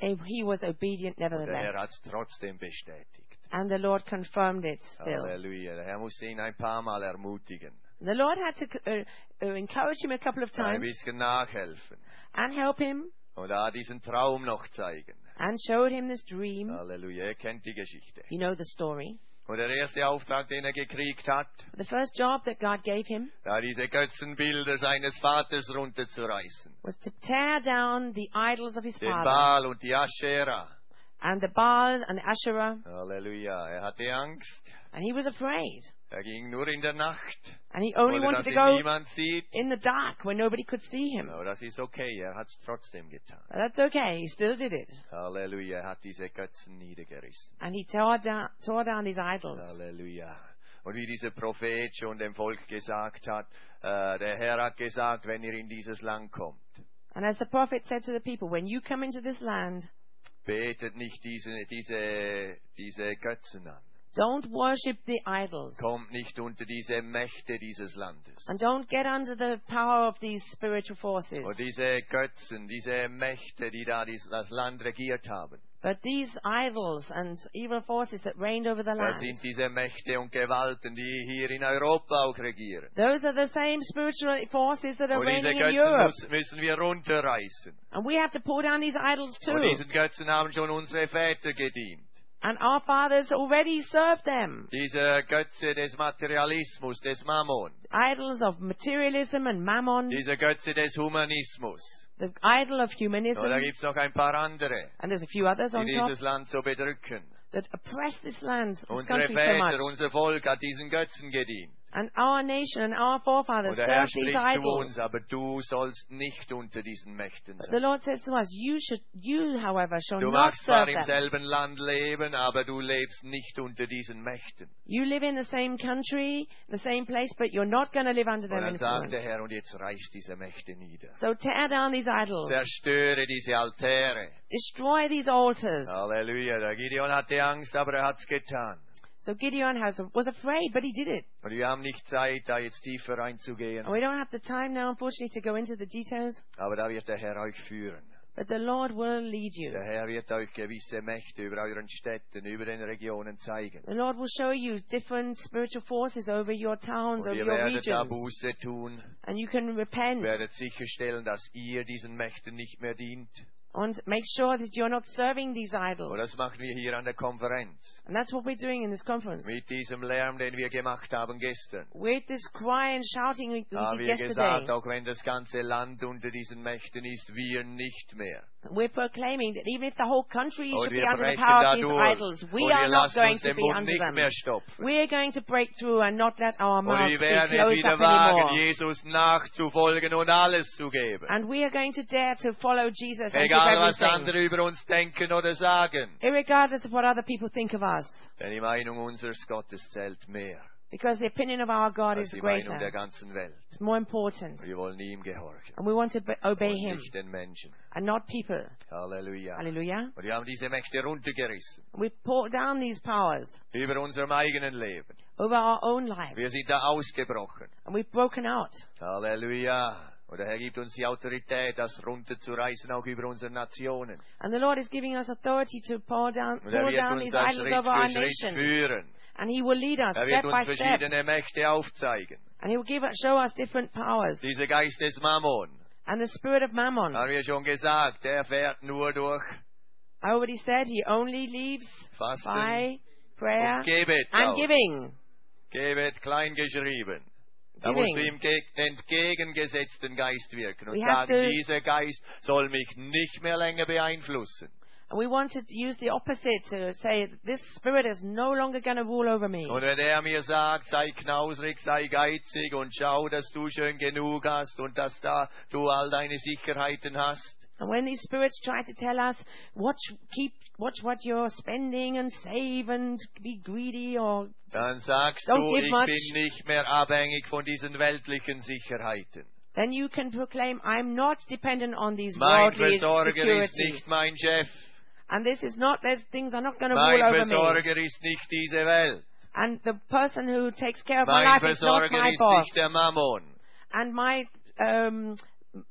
he was obedient Und der Herr nevertheless. hat es trotzdem bestätigt. And the Lord confirmed it still. Halleluja. Der Herr musste ihn ein paar Mal ermutigen. The Lord had to uh, uh, encourage him a couple of Ein times bisschen nachhelfen. and help him Und da diesen Traum noch zeigen. and showed him this dream. Halleluja. Ihr kennt die Geschichte. You know the story. Und der erste Auftrag, den er gekriegt hat, The first job that God gave him da diese Götzenbilder seines Vaters runterzureißen. was to tear down the idols of his Den father Baal und die Aschera. and the Baal and the Asherah, Halleluja. Er hatte Angst. and he was afraid. Er ging nur in der Nacht. And he only Wollte, wanted dass to ihn go niemand sieht. in the dark where nobody could see him. Aber das ist okay. Er hat es trotzdem getan. But that's okay, he still did it. Halleluja. Er hat diese Götzen niedergerissen. And he tore down, tore down these idols. Halleluja. Und wie dieser Prophet schon dem Volk gesagt hat, äh, der Herr hat gesagt, wenn ihr in dieses Land kommt, And as the prophet said to the people, when you come into this land, betet nicht diese, diese, diese Götzen an. don't worship the idols. Kommt nicht unter diese Mächte dieses Landes. And don't get under the power of these spiritual forces. Und diese Götzen, diese Mächte, die da dies, das Land regiert haben, But these idols and evil forces that reigned over the das land, sind diese Mächte und Gewalten, die hier in Europa auch regieren. those are the same spiritual forces that are Und diese reigning in Götzen Europe. muss, müssen wir runterreißen. And we have to pull down these idols Und too. diesen Götzen haben schon unsere Väter gedient. And our fathers already served them. Diese Götze des Materialismus, des Mammon. Idols of materialism and mammon, Diese Götze des Humanismus. the idol of Und da humanism, gibt es noch ein paar andere, and there's a few others die on top dieses Land so bedrücken. that oppress this land, this Unsere country so Väter, much. unser Volk hat diesen Götzen gedient. And our nation and our forefathers Und der Herr served these spricht zu idols. uns, aber du sollst nicht unter diesen Mächten But the sein. Lord says to us, you should, you, however, shall Du not magst zwar serve im them. selben Land leben, aber du lebst nicht unter diesen Mächten. You live in the same country, the same place, but you're not going to live under Und their dann sagt influence. der Herr, und jetzt reiß diese Mächte nieder. So tear down these idols. Zerstöre diese Altäre. Destroy these altars. Halleluja. Der Gideon hatte Angst, aber er hat es getan. So Gideon has, was afraid, but he did it. Und wir haben nicht Zeit, da jetzt tiefer reinzugehen. And we don't have the time now, unfortunately, to go into the details. Aber da wird der Herr euch führen. But the Lord will lead you. Der Herr wird euch gewisse Mächte über euren Städten, über den Regionen zeigen. The Lord will show you different spiritual forces over your towns, Und over ihr your werdet da regions. Buße tun, And you can repent werdet sicherstellen, dass ihr diesen Mächten nicht mehr dient. and make sure that you're not serving these Und idols. das machen wir hier an der Konferenz. And that's what we're doing in this conference. Mit diesem Lärm, den wir gemacht haben gestern. With this cry and shouting we we Haben did wir gesagt, yesterday, auch wenn das ganze Land unter diesen Mächten ist, wir nicht mehr. we're proclaiming that even if the whole country Und should be wir under the brechen power da of these durch. idols, Und we wir are not lassen going uns to den be Mund under nicht them. mehr stopfen. We are going to break through and not let our Und mouths wir be werden es closed wieder up wagen, anymore. Jesus nachzufolgen und alles zu geben. And we are going to dare to follow Jesus and give Egal, was everything, andere über uns denken oder sagen. irregardless of what other people think of us. Denn die Meinung unseres Gottes zählt mehr Because the opinion of our God als is die Meinung der greater. ganzen Welt. It's more important. Wir wollen ihm gehorchen And we want to be- obey und Him nicht den Menschen. and not people. Halleluja. Hallelujah. Und wir haben diese Mächte runtergerissen. And we pull down these powers Über unserem eigenen Leben. over our own lives. Wir sind da ausgebrochen. And we've broken out. Halleluja. Und der Herr gibt uns die Autorität, das runterzureißen, auch über unsere Nationen. And the Lord is giving us authority to pour down, Und er pull wird down uns these da idols Schritt over our für Schritt nation. führen. And He will lead us Er step wird by uns step. verschiedene Mächte aufzeigen. And He will give us, show us different powers. Dieser Geist des Mammon, And the spirit of Mammon, haben wir schon gesagt, der fährt nur durch I already said, He only leaves Fasten by prayer und Gebet and aus. giving. Gebet klein geschrieben. Da Giving. musst du im Geg entgegengesetzten Geist wirken und We have sagen, to- dieser Geist soll mich nicht mehr länger beeinflussen. And we want to use the opposite to say, this spirit is no longer going to rule over me. Und wenn er mir sagt, sei knausrig, sei geizig und schau, dass du schön genug hast und dass da du all deine Sicherheiten hast, And when these spirits try to tell us, watch, keep, watch what you're spending and save and be greedy or dann sagst Don't du, give ich much. bin nicht mehr abhängig von diesen weltlichen Sicherheiten. then you can proclaim, I'm not dependent on these Mein worldly Versorger ist securities. nicht mein Chef. And this is not, these things are not going to Mein rule over me. Versorger ist nicht diese Welt. And the person who takes care of my Mein life is not Versorger my ist boss. nicht der Mammon. And my um,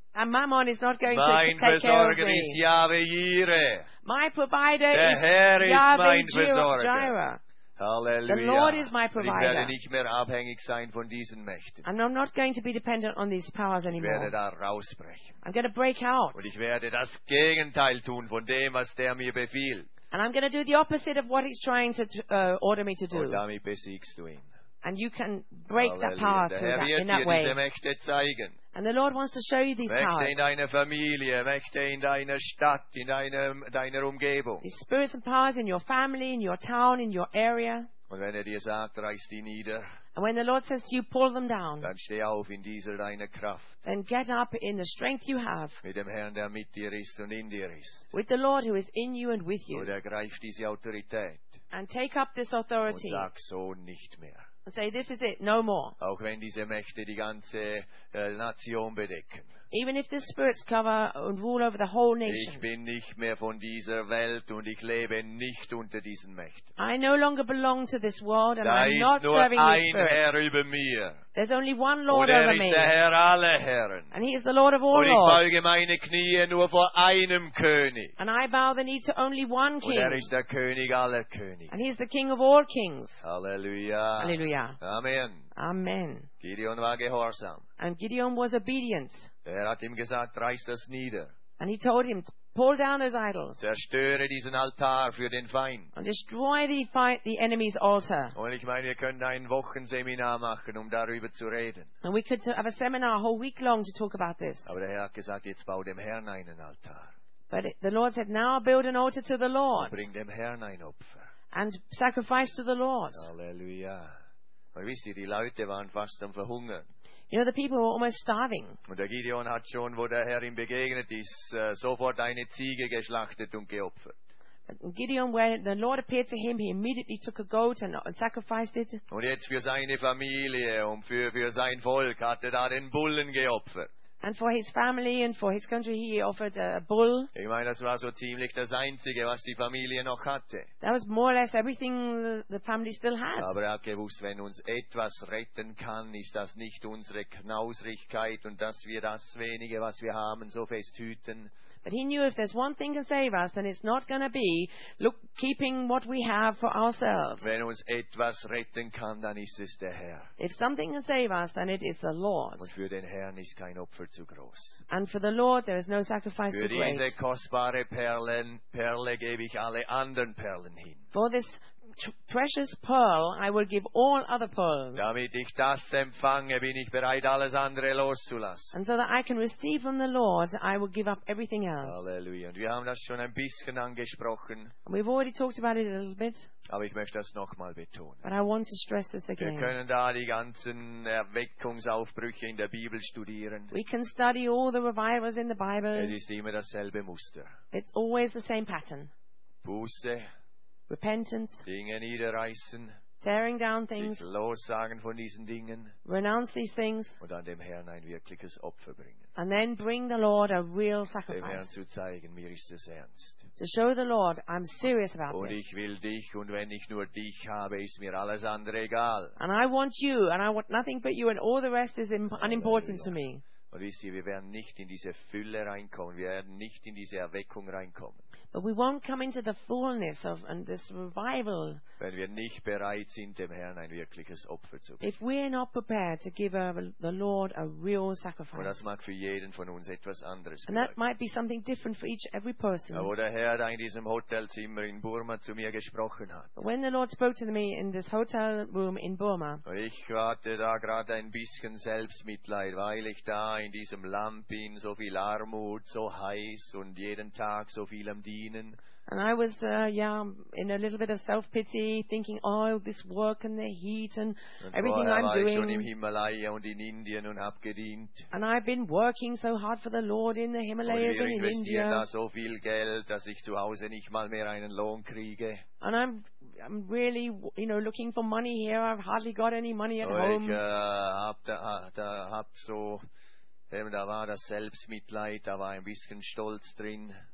And Mammon is not going to Mein take care of Versorger ist me. Jahwe Jireh. My provider Der is Herr ist Yahweh mein Jireh. Versorger. Jireh. Halleluja. The Lord is my Und ich provider. werde nicht mehr abhängig sein von diesen Mächten. And I'm not going to be dependent on these powers Ich werde anymore. da rausbrechen. I'm going to break out. Und ich werde das Gegenteil tun von dem, was der mir befiehlt. And I'm going to do the opposite of what he's trying to uh, order me to Und do. damit besiegst du ihn. And you can break that Halleluja. power Der through Herr that, wird in that dir way. diese Mächte zeigen. And the Lord wants to show you these Mächte powers. in deiner Familie, Mächte in deiner Stadt, in deinem, deiner Umgebung. These spirits and powers in your family, in your town, in your area. Und wenn er dir sagt, reiß die nieder, And when the Lord says to you, pull them down, dann steh auf in dieser deiner Kraft. then get up in the strength you have Mit dem Herrn, der mit dir ist und in dir ist. with the Lord who is in you and with you. Und ergreif diese Autorität And take up this und authority sag so nicht mehr. and say, this is it, no more. Auch wenn diese Mächte die ganze äh, Nation bedecken. Even if the spirits cover and rule over the whole Ich nation. bin nicht mehr von dieser Welt und ich lebe nicht unter diesen Mächten. I no longer belong to this world and Da I'm ist not nur serving these ein spirits. Herr über mir. There's only one Und Lord er over ist me. der Herr aller Herren. And he is the Lord of all Und ich lords. beuge meine Knie nur vor einem König. And I bow the knee to only one Und er king. ist der König aller Könige. And he is the King of all kings. Halleluja. Hallelujah. Amen. Amen. Gideon war gehorsam. And Gideon was obedient. Er hat ihm gesagt, reiß das nieder. And he told him, pull down those idols Zerstöre diesen Altar für den Feind. and destroy the, fight, the enemy's altar. Und ich meine, wir können ein Wochenseminar machen, um darüber zu reden. And we could have a seminar a whole week long to talk about this. Aber der Herr hat gesagt, jetzt bau dem Herrn einen Altar. But it, the Lord said, now build an altar to the Lord Bring dem Herrn ein Opfer. and sacrifice to the Lord. Halleluja. Und wisst ihr, die Leute waren fast am Verhungern. You know, the people were almost starving. Und der Gideon hat schon, wo der Herr ihm begegnet ist, äh, sofort eine Ziege geschlachtet und geopfert. But Gideon, when the Lord appeared to him, he immediately took a goat and, and sacrificed it. Und jetzt für seine Familie und für, für sein Volk hat er da den Bullen geopfert. And for his family and for his country, he offered a bull. Ich meine, das war so ziemlich das Einzige, was die Familie noch hatte. That was more or less everything the family still had. Aber er hat gewusst, wenn uns etwas retten kann, ist das nicht unsere Knausrigkeit und dass wir das wenige, was wir haben, so fest hüten. But he knew if there's one thing can save us, then it's not going to be look keeping what we have for ourselves. Wenn uns etwas retten kann, dann ist es der Herr. If something can save us, then it is the Lord. Und für den Herrn ist kein Opfer zu groß. And for the Lord, there is no sacrifice Für too great. diese kostbare Perlen, Perle gebe ich alle anderen Perlen hin. For this tr- precious pearl, I will give all other pearls. Damit ich das empfange, bin ich bereit, alles andere loszulassen. And so that I can receive from the Lord, I will give up everything else. Halleluja. Und wir haben das schon ein bisschen angesprochen, And we've already talked about it a little bit, aber ich möchte das nochmal betonen. but I want to stress this Wir again. können da die ganzen Erweckungsaufbrüche in der Bibel studieren. We can study all the revivals in the Es Bible. ist immer dasselbe Muster. It's always the same pattern. Buße, Repentance, Dinge niederreißen, tearing down sich things, lossagen von diesen Dingen renounce these things, und an dem Herrn ein wirkliches Opfer bringen. and then bring the Lord a real Dem Herrn sacrifice. zu zeigen, mir ist es ernst. To show the Lord, I'm serious about Und this. ich will dich, und wenn ich nur dich habe, ist mir alles andere egal. And I want you, and I want nothing but you, and all the rest is im- unimportant to me. Und wisst ihr, wir werden nicht in diese Fülle reinkommen, wir werden nicht in diese Erweckung reinkommen, But we won't come into the fullness of and this revival wenn wir nicht bereit sind, dem Herrn ein wirkliches Opfer zu bringen. if we're not prepared to give uh, the Lord a real Und sacrifice. das mag für jeden von uns etwas anderes And that bedeuten. might be something different for each every person. Ja, wo der Herr da in diesem Hotelzimmer in Burma zu mir gesprochen hat. But when the Lord spoke to me in this hotel room in Burma, Und ich hatte da gerade ein bisschen Selbstmitleid, weil ich da in diesem Land bin, so viel Armut, so heiß und jeden Tag so viel am Dienen. and I was, uh, yeah, in a little bit of self-pity, thinking, oh, this work and the heat and Und everything vorher I'm war ich schon im doing. Himalaya und in Indien und hab gedient. And I've been working so hard for the Lord in the Und Himalayas wir and in investieren India. da so viel Geld, dass ich zu Hause nicht mal mehr einen Lohn kriege. And I'm, I'm really, you know, looking for money here. I've hardly got any money at Aber ich home. äh, hab da, da hab so, eben, da war das Selbstmitleid, da war ein bisschen Stolz drin.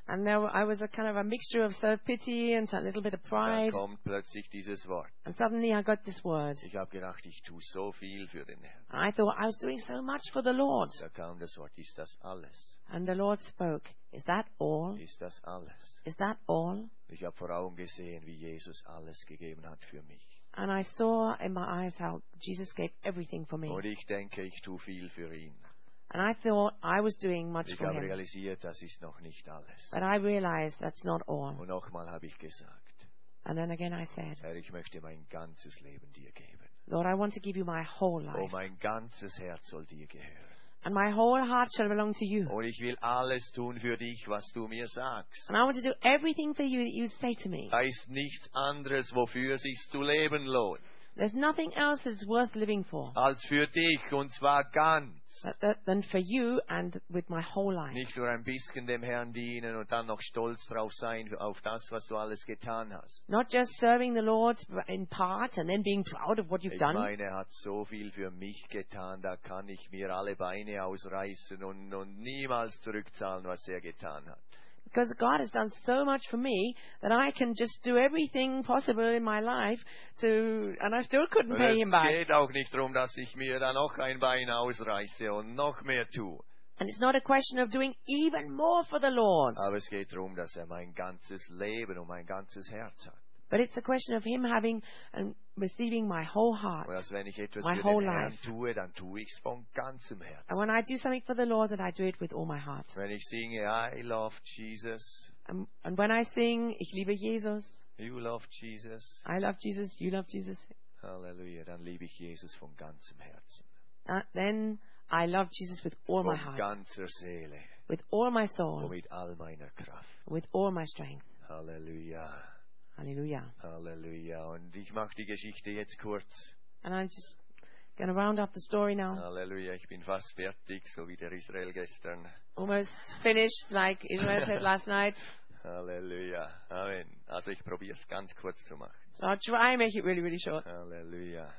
And there I was a kind of a mixture of self-pity and a little bit of Dann pride. kommt plötzlich dieses Wort. And suddenly I got this word. Ich habe gedacht, ich tue so viel für den Herrn. And I thought I was doing so much for the Lord. Da kam das Wort, ist das alles? And the Lord spoke, is that all? Ist das alles? Is that all? Ich habe vor Augen gesehen, wie Jesus alles gegeben hat für mich. And I saw in my eyes how Jesus gave everything for me. Und ich denke, ich tue viel für ihn. And I thought I was doing much Ich for habe him. realisiert, das ist noch nicht alles. But I realized that's not all. Und nochmal habe ich gesagt, And then again I said, Herr, ich möchte mein ganzes Leben dir geben. Lord, I want to give you my whole Oh, life. mein ganzes Herz soll dir gehören. And my whole heart shall belong to you. Und ich will alles tun für dich, was du mir sagst. And I want to do everything for you that you say to me. Da ist nichts anderes, wofür es sich zu leben lohnt, There's nothing else that's worth living for als für dich, und zwar ganz. that- that- than for you and with my whole life. Nicht nur ein bisschen dem Herrn dienen und dann noch stolz drauf sein, auf das, was du alles getan hast. Not just serving the Lord in part and then being proud of what you've Ich done. meine, er hat so viel für mich getan, da kann ich mir alle Beine ausreißen und, und niemals zurückzahlen, was er getan hat. Because God has done so much for me that I can just do everything possible in my life to, and I still couldn't Und pay es him back. geht auch nicht darum, dass ich mir da noch ein Bein ausreiße und noch mehr tue. And it's not a question of doing even more for the Lord, Aber es geht darum, dass er mein ganzes Leben und mein ganzes Herz hat. but it's a question of Him having and receiving my whole heart. Und dass wenn ich etwas My für whole den Herrn life. tue, dann tue ich es von ganzem And Herzen. when I do something for the Lord, then I do it with all my heart. Wenn ich singe, I love Jesus, And, and when I sing, ich liebe Jesus, you love Jesus, I love Jesus, you love Jesus, Halleluja, dann liebe ich Jesus von ganzem Herzen. uh, then I love Jesus with all my Von heart, ganzer Seele with all my und soul, mit all meiner Kraft. with all my strength. Halleluja, Hallelujah. Halleluja. Und ich mache die Geschichte jetzt kurz. And I'm just going to round up the story now. Halleluja, ich bin fast fertig, so wie der Israel gestern. Almost finished, like Israel said last night. Halleluja, Amen. Also ich probiere es ganz kurz zu machen. So I'll try and make it really, really short. Halleluja.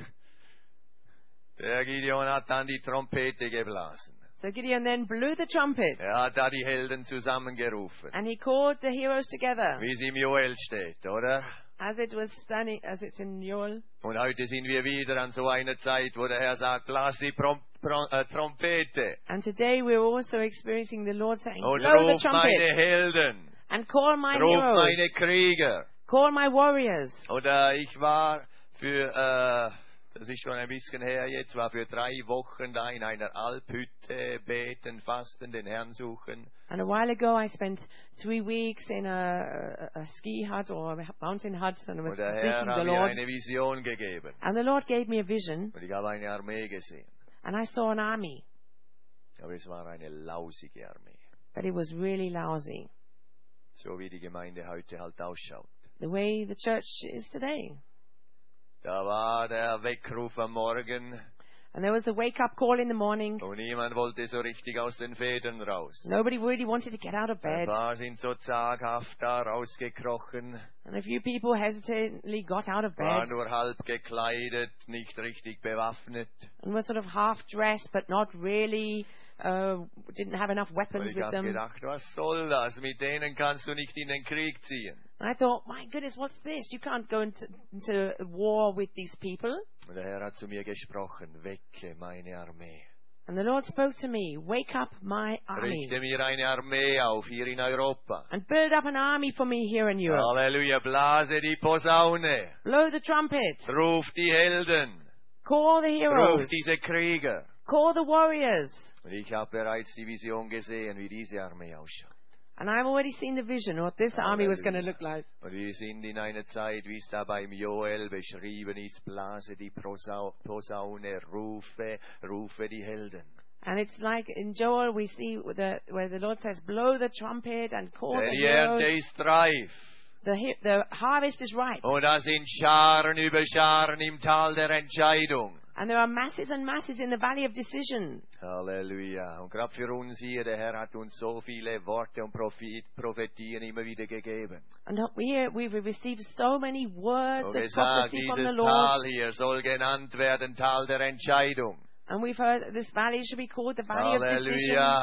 Der Gideon hat dann die Trompete geblasen. So Gideon then blew the trumpet, Er hat da die Helden zusammengerufen, and he called the heroes together, wie es im Joel steht, oder? as it was standing, as it's in Joel. Und heute sind wir wieder an so einer Zeit, wo der Herr sagt, blas die Prom Prom äh, Trompete And today we're also experiencing the Lord saying, und blow the ruf trumpet meine Helden, and call my ruf heroes, meine Krieger. call my warriors. Oder ich war für, äh, das ist schon ein bisschen her jetzt, war für drei Wochen da in einer Alphütte, beten, fasten, den Herrn suchen. And a while ago I spent three weeks in a, a, a ski hut or a mountain hut and was Und der Herr seeking hat the mir Lord. eine Vision gegeben. And the Lord gave me a vision, Und ich habe eine Armee gesehen. and I saw an army, Aber es war eine lausige Armee. but it was really lousy, So wie die Gemeinde heute halt ausschaut. the way the church is today. Da war der Weckruf am Morgen And there was the wake-up call in the morning. und niemand wollte so richtig aus den Federn raus. Nobody really wanted to get out of Ein bed. paar sind so zaghaft da rausgekrochen, And a few people hesitantly got out of waren bed nur halb gekleidet, nicht richtig bewaffnet. and were sort of half-dressed, but not really, uh, didn't have enough Und weapons ich with habe them. gedacht, was soll das? Mit denen kannst du nicht in den Krieg ziehen. And I thought, my goodness, what's this? You can't go into, into war with these people. Und der Herr hat zu mir gesprochen, wecke meine Armee. And the Lord spoke to me, wake up my army Richte mir eine Armee auf hier in Europa. and build up an army for me here in Europe. Halleluja, blase die Posaune. Blow the trumpet, Ruf die Helden. call the Ruf heroes, diese Krieger. call the warriors. Und ich habe bereits die Vision gesehen, wie diese Armee ausschaut. And I've already seen the vision of what this army was going to look like. Und wir sind in einer Zeit, wie es da beim Joel beschrieben ist, blase die Prosau- Posaune, rufe, rufe die Helden. And it's like in Joel we see the, where the Lord says, blow the trumpet and call Der the Ernte heroes. ist reif. The, he- the harvest is ripe. Und da sind Scharen über Scharen im Tal der Entscheidung. And there are masses and masses in the valley of decision. Halleluja. Und gerade für uns hier, der Herr hat uns so viele Worte und Prophet, Prophetien immer wieder gegeben. And we, we've received so many words Und of gesagt, prophecy from the dieses Lord. Tal hier soll genannt werden, Tal der Entscheidung. And we've heard this valley should be called the valley of decision. Halleluja.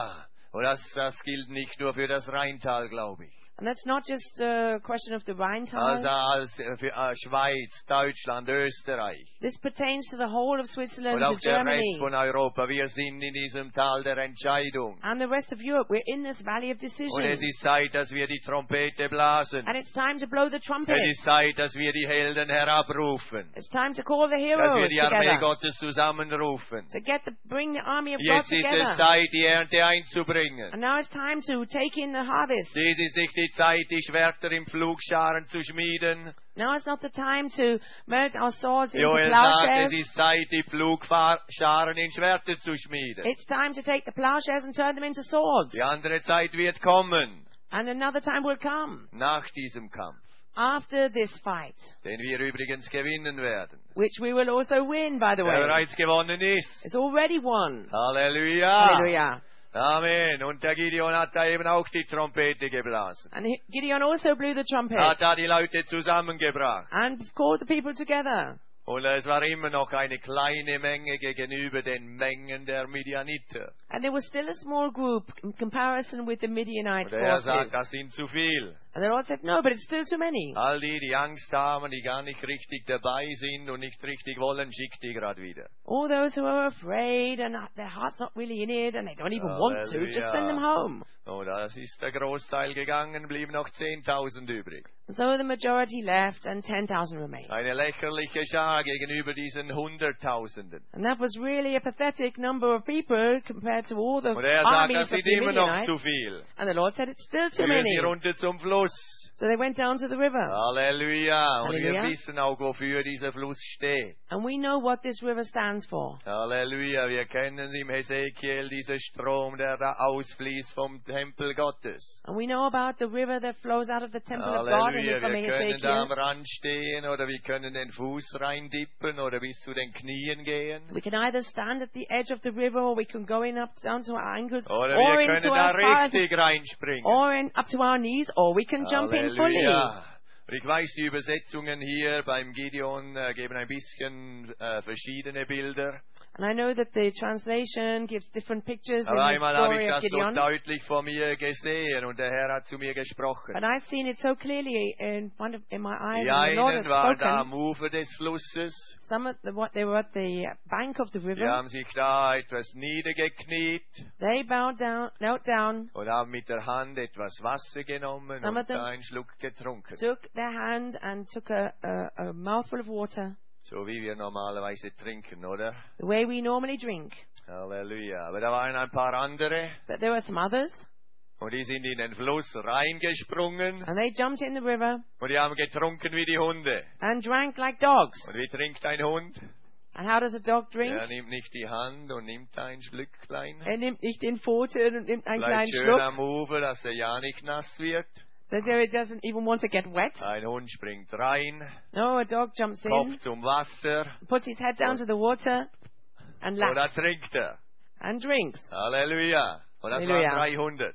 Und das, das gilt nicht nur für das Rheintal, glaube ich. And that's not just a question of the Also Rheintal. als äh, für äh, Schweiz, Deutschland, Österreich This pertains to the whole of und Switzerland, auch to der Rest Germany, von Europa. Wir sind in diesem Tal der Entscheidung. and the rest of Europe. We're in this valley of Und es decision. ist Zeit, dass wir die Trompete blasen. And it's time to blow the Es trumpet. ist Zeit, dass wir die Helden herabrufen. It's time to call the Dass wir heroes die Armee together. Gottes zusammenrufen. To get the, bring the army of God Jetzt ist es together. Zeit, die Ernte einzubringen. And now it's time to take in the harvest. Dies ist nicht die Zeit, die Schwerter im Flugscharen zu schmieden. Now it's not the time to melt our swords into Joel sagt, es plowshares. ist Zeit, die Flugscharen in Schwerter zu schmieden. It's time to take the plowshares and turn them into swords. Die andere Zeit wird kommen, And another time will come nach diesem Kampf, after this fight, den wir übrigens gewinnen werden. which we will also win, by the Der way. bereits gewonnen ist. It's already won. Halleluja. Hallelujah. Amen. Und der Gideon hat da eben auch die Trompete geblasen. And he- Gideon also blew the trumpet Hat da die Leute zusammengebracht. and called the people together. Und es war immer noch eine kleine Menge gegenüber den Mengen der Midianiter. And there was still a small group in comparison with the Midianite Und er sagt, forces. das sind zu viel. And the Lord said, no, but it's still too many. All die, die Angst haben, die gar nicht richtig dabei sind und nicht richtig wollen, schickt die gerade wieder. All those who are afraid and their heart's not really in it and they don't even want to, just send them home. Und das ist der Großteil gegangen, blieben noch zehntausend übrig. And so the majority left and ten thousand remained. Eine lächerliche Schar gegenüber diesen Hunderttausenden. And that was really a pathetic number of people compared to all the Und er sagt, armies das of sind the immer noch Midianites. zu viel. And the Lord said, it's still too Führen many. sie runter zum Fluss. So they went down to the river. Halleluja. Und wir Halleluja. wissen auch, wofür dieser Fluss steht. And we know what this river stands for. Halleluja. Wir kennen im Hesekiel diesen Strom, der da ausfließt vom Tempel Gottes. And we know about the river that flows out of the temple of God in Halleluja. the Wir können da am Ezekiel. Rand stehen oder wir können den Fuß reindippen oder bis zu den Knien gehen. We can either stand at the edge of the river or we can go in up down to our ankles Oder or wir into können da our thighs richtig reinspringen. or in, up to our knees or we can jump in fully. Halleluja. Und ich weiß, die Übersetzungen hier beim Gideon äh, geben ein bisschen äh, verschiedene Bilder. And I know that the translation gives different pictures in Aber the einmal habe ich story of das so Gideon. deutlich vor mir gesehen und der Herr hat zu mir gesprochen. But I've seen it so clearly in front of in my eyes. Die And the Lord has einen waren da spoken. am Ufer des Flusses, Some of the, what they were at the bank of the die river. haben sich da etwas niedergekniet They bowed down, knelt down, und haben mit der Hand etwas Wasser genommen Some of und them da einen Schluck getrunken. took their hand and took a, a, a mouthful of water, So wie wir normalerweise trinken, oder? the way we normally drink. Halleluja. Aber da waren ein paar andere But there were some others, und die sind in den Fluss reingesprungen and they jumped in the river und die haben getrunken wie die Hunde. and drank like dogs. Und wie trinkt ein Hund? And how does a dog drink? Er nimmt nicht die Hand und nimmt ein Schlücklein. Er nimmt nicht den Pfoten und nimmt einen Bleibt kleinen schön Schluck, am Ufer, dass er ja nicht nass wird. so he doesn't even want to get wet. Ein Hund springt rein, No, a dog jumps Kopf in, zum Wasser puts his head down to the water, and oder laps trinkt er. and drinks. Halleluja. Und das Halleluja. waren dreihundert.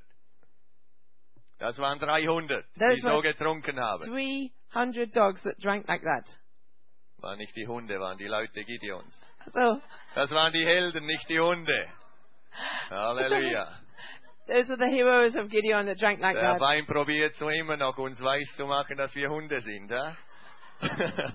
Das waren dreihundert, Those die so were getrunken haben. three hundred dogs that drank like that. Waren nicht die Hunde, waren die Leute Gideons. So, Das waren die Helden, nicht die Hunde. Halleluja. those are the heroes of Gideon that drank like Der that. Feind probiert so immer noch, uns weiß zu machen, dass wir Hunde sind. Ja? No,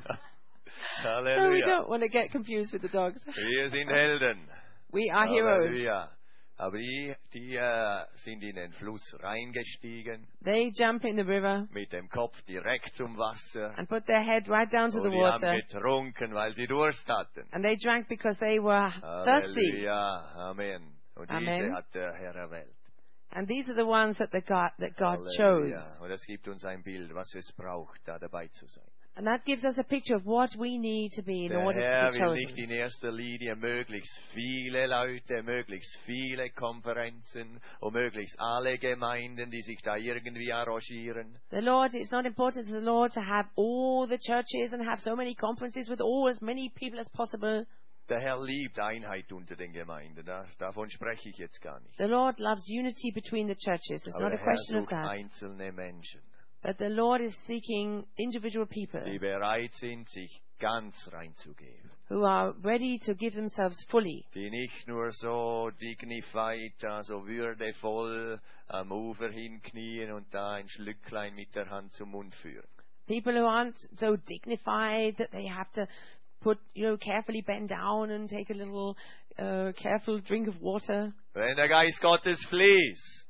we Halleluja. don't want to get confused with the dogs. Wir sind Helden. We are heroes. Halleluja. Aber die, die äh, sind in den Fluss reingestiegen, They jump in the river mit dem Kopf direkt zum Wasser. and put their head right down to the Und die haben water. getrunken, weil sie Durst hatten. And they drank because they were thirsty. Halleluja. Amen. Und Amen. diese hat der Herr erwählt. And these are the ones that, the God, that God Halleluja. chose. Und das gibt uns ein Bild, was es braucht, da dabei zu sein. And that gives us a picture of what we need to be in Der order Herr to be will nicht chosen. in erster Linie möglichst viele Leute, möglichst viele Konferenzen und möglichst alle Gemeinden, die sich da irgendwie arrangieren. The Lord, it's not important to the Lord to have all the churches and have so many conferences with all as many people as possible. Der Herr liebt Einheit unter den Gemeinden, das, davon spreche ich jetzt gar nicht. The Lord loves unity between the churches. It's Aber not a der Herr question of sucht that. einzelne Menschen, But the Lord is seeking individual people die bereit sind, sich ganz reinzugeben. who are ready to give themselves fully. Die nicht nur so dignified, so würdevoll am Ufer hinknien und da ein Schlücklein mit der Hand zum Mund führen. People who aren't so dignified that they have to put, you know, carefully bend down and take a little uh, careful drink of water. Wenn der Geist Gottes fließt,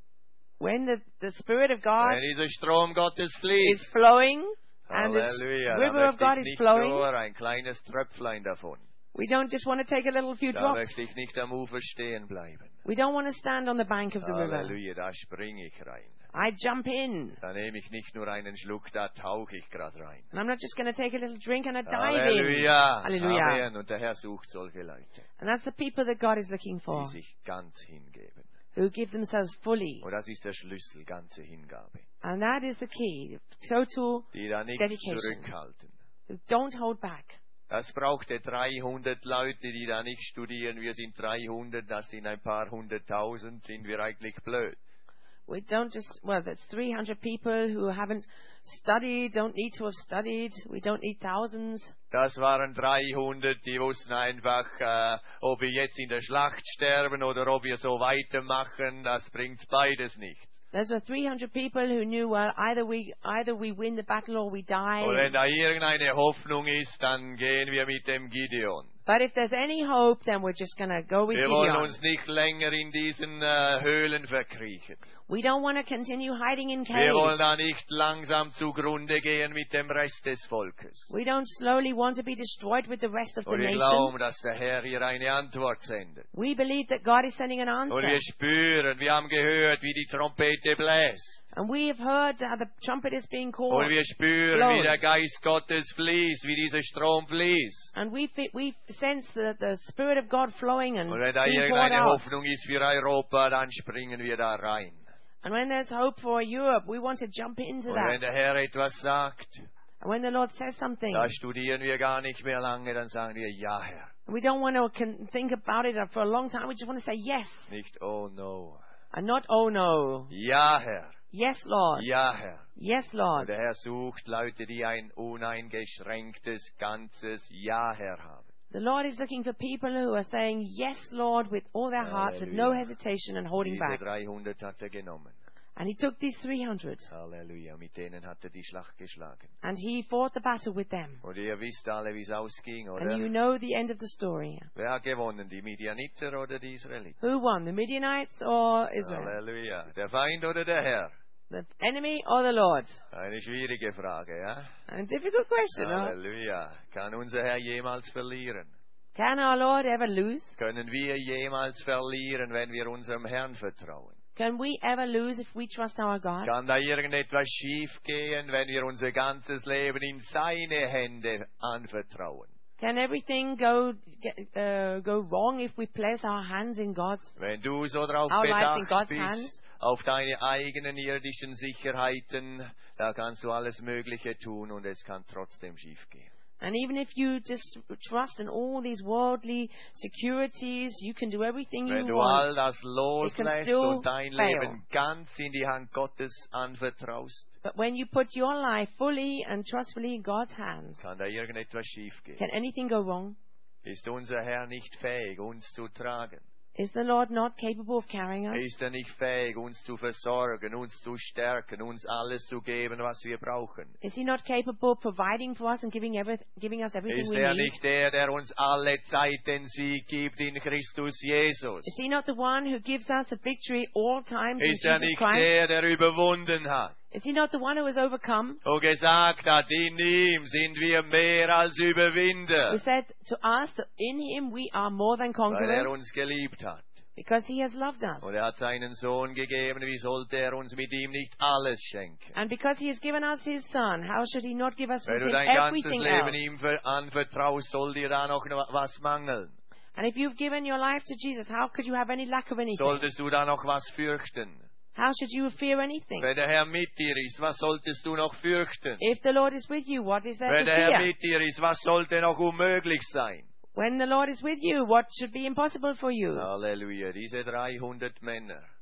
When the, the Spirit of God wenn dieser Strom Gottes is fließt, flowing and the Halleluja, river da of God möchte is ich nicht flowing, nur ein kleines Tröpflein davon. we don't just want to take a little few Da drops. möchte ich nicht am Ufer stehen bleiben. We don't want to stand on the bank of the river. Halleluja, da springe ich rein. I jump in. Da nehme ich nicht nur einen Schluck, da tauche ich gerade rein. And I'm not just going to take a little drink and I dive in. Halleluja. Hallelujah. Amen. Und der Herr sucht solche Leute, And that's the people that God is looking die for, sich ganz hingeben. who give themselves fully. Und das ist der Schlüssel, ganze Hingabe. And that is the key, total Die da nichts dedication. zurückhalten. Don't hold back. Das brauchte dreihundert Leute, die da nicht studieren. Wir sind dreihundert, das sind ein paar hunderttausend. Sind wir eigentlich blöd? We don't just, well, that's three hundred people who haven't studied, don't need to have studied. We don't need thousands. Das waren dreihundert, die wussten einfach, äh, ob wir jetzt in der Schlacht sterben oder ob wir so weitermachen. Das bringt beides nicht. Those were three hundred people who knew, well, either we, either we win the battle or we die. Und wenn da irgendeine Hoffnung ist, dann gehen wir mit dem Gideon. But if there's any hope, then we're just going to go with Wir wollen Gideon. uns nicht länger in diesen äh, Höhlen verkriechen. We don't want to continue hiding in Wir wollen caves. da nicht langsam zugrunde gehen mit dem Rest des Volkes. We don't slowly want to be destroyed with the rest of the Und wir nation. glauben, dass der Herr hier eine Antwort sendet. We believe that God is sending an Und wir answer. spüren, wir haben gehört, wie die Trompete bläst. And we have heard how the trumpet is being called. Und wir spüren, blown. wie der Geist Gottes fließt, wie dieser Strom fließt. And we fe- we sense the, the Spirit of God flowing and Und wenn da being poured irgendeine out. Hoffnung ist für Europa, dann springen wir da rein. And when there's hope for Europe, we want to jump into Und wenn that. der Herr etwas sagt, And when the Lord says something, da studieren wir gar nicht mehr lange, dann sagen wir, ja Herr. we don't want to con- think about it for a long time. We just want to say yes. Nicht, oh no. And not, oh no. Ja Herr. Yes, Lord. Ja Herr. Yes, Und Lord. der Herr sucht Leute, die ein uneingeschränktes, ganzes Ja Herr haben. The Lord is looking for people who are saying yes, Lord, with all their hearts, with no Halleluja. hesitation and holding Diese back. dreihundert hat er genommen. And he took these three hundred Halleluja. Mit denen hat er die Schlacht geschlagen. and he fought the battle with them. Und ihr wisst alle, wie es ausging, And you oder? know the end of the story. Wer hat gewonnen? Die Midianiter oder die Israeliten? Who won, the Midianites or Israel? Halleluja. Der Feind oder der Herr? The enemy or the Lord? Eine schwierige Frage, ja? A difficult question, huh? Halleluja. Kann unser Herr jemals verlieren? Can our Lord ever lose? Können wir jemals verlieren, wenn wir unserem Herrn vertrauen? Can we ever lose if we trust our God? Kann da irgendetwas schiefgehen, wenn wir unser ganzes Leben in seine Hände anvertrauen? Can everything go get, uh, go wrong if we place our hands in God's? Wenn du so drauf Our lives in bedacht God's hands? bist, auf deine eigenen irdischen Sicherheiten, da kannst du alles Mögliche tun und es kann trotzdem schiefgehen. And even if you just trust in all these worldly securities, you can do everything you Wenn du want. all das loslässt still und dein fail. Leben ganz in die Hand Gottes anvertraust, But when you put your life fully and trustfully in God's hands, kann da irgendetwas schiefgehen. can anything go wrong? Ist unser Herr nicht fähig, uns zu tragen? Is the Lord not capable of carrying us? Ist er nicht fähig, uns zu versorgen, uns zu stärken, uns alles zu geben, was wir brauchen? Is He not capable of providing for us and giving, every, giving us everything Ist we er need? nicht der, der uns alle Zeit den Sieg gibt in Christus Jesus? Is He not the one who gives us the victory all times in Ist er Jesus nicht Christ? der, der überwunden hat Is He not the one who has overcome? und gesagt hat, in ihm sind wir mehr als Who Überwinder, said to us that in Him we are more than weil er conquerors uns geliebt hat. because He has loved us. Und er hat seinen Sohn gegeben, wie sollte er uns mit ihm nicht alles schenken? And because He has given us His Son, how should He not give us Wenn with du Him dein ganzes everything Leben else? ihm ver- anvertraust, soll dir da noch was mangeln? And if you've given your life to Jesus, how could you have any lack of anything? Solltest du da noch was fürchten? How should you fear anything? Wenn der Herr mit dir ist, was solltest du noch fürchten? If the Lord is with you, what is there Wenn to der Herr fear? mit dir ist, was sollte noch unmöglich sein? When the Lord is with you, what should be impossible for you? Halleluja, diese dreihundert Männer,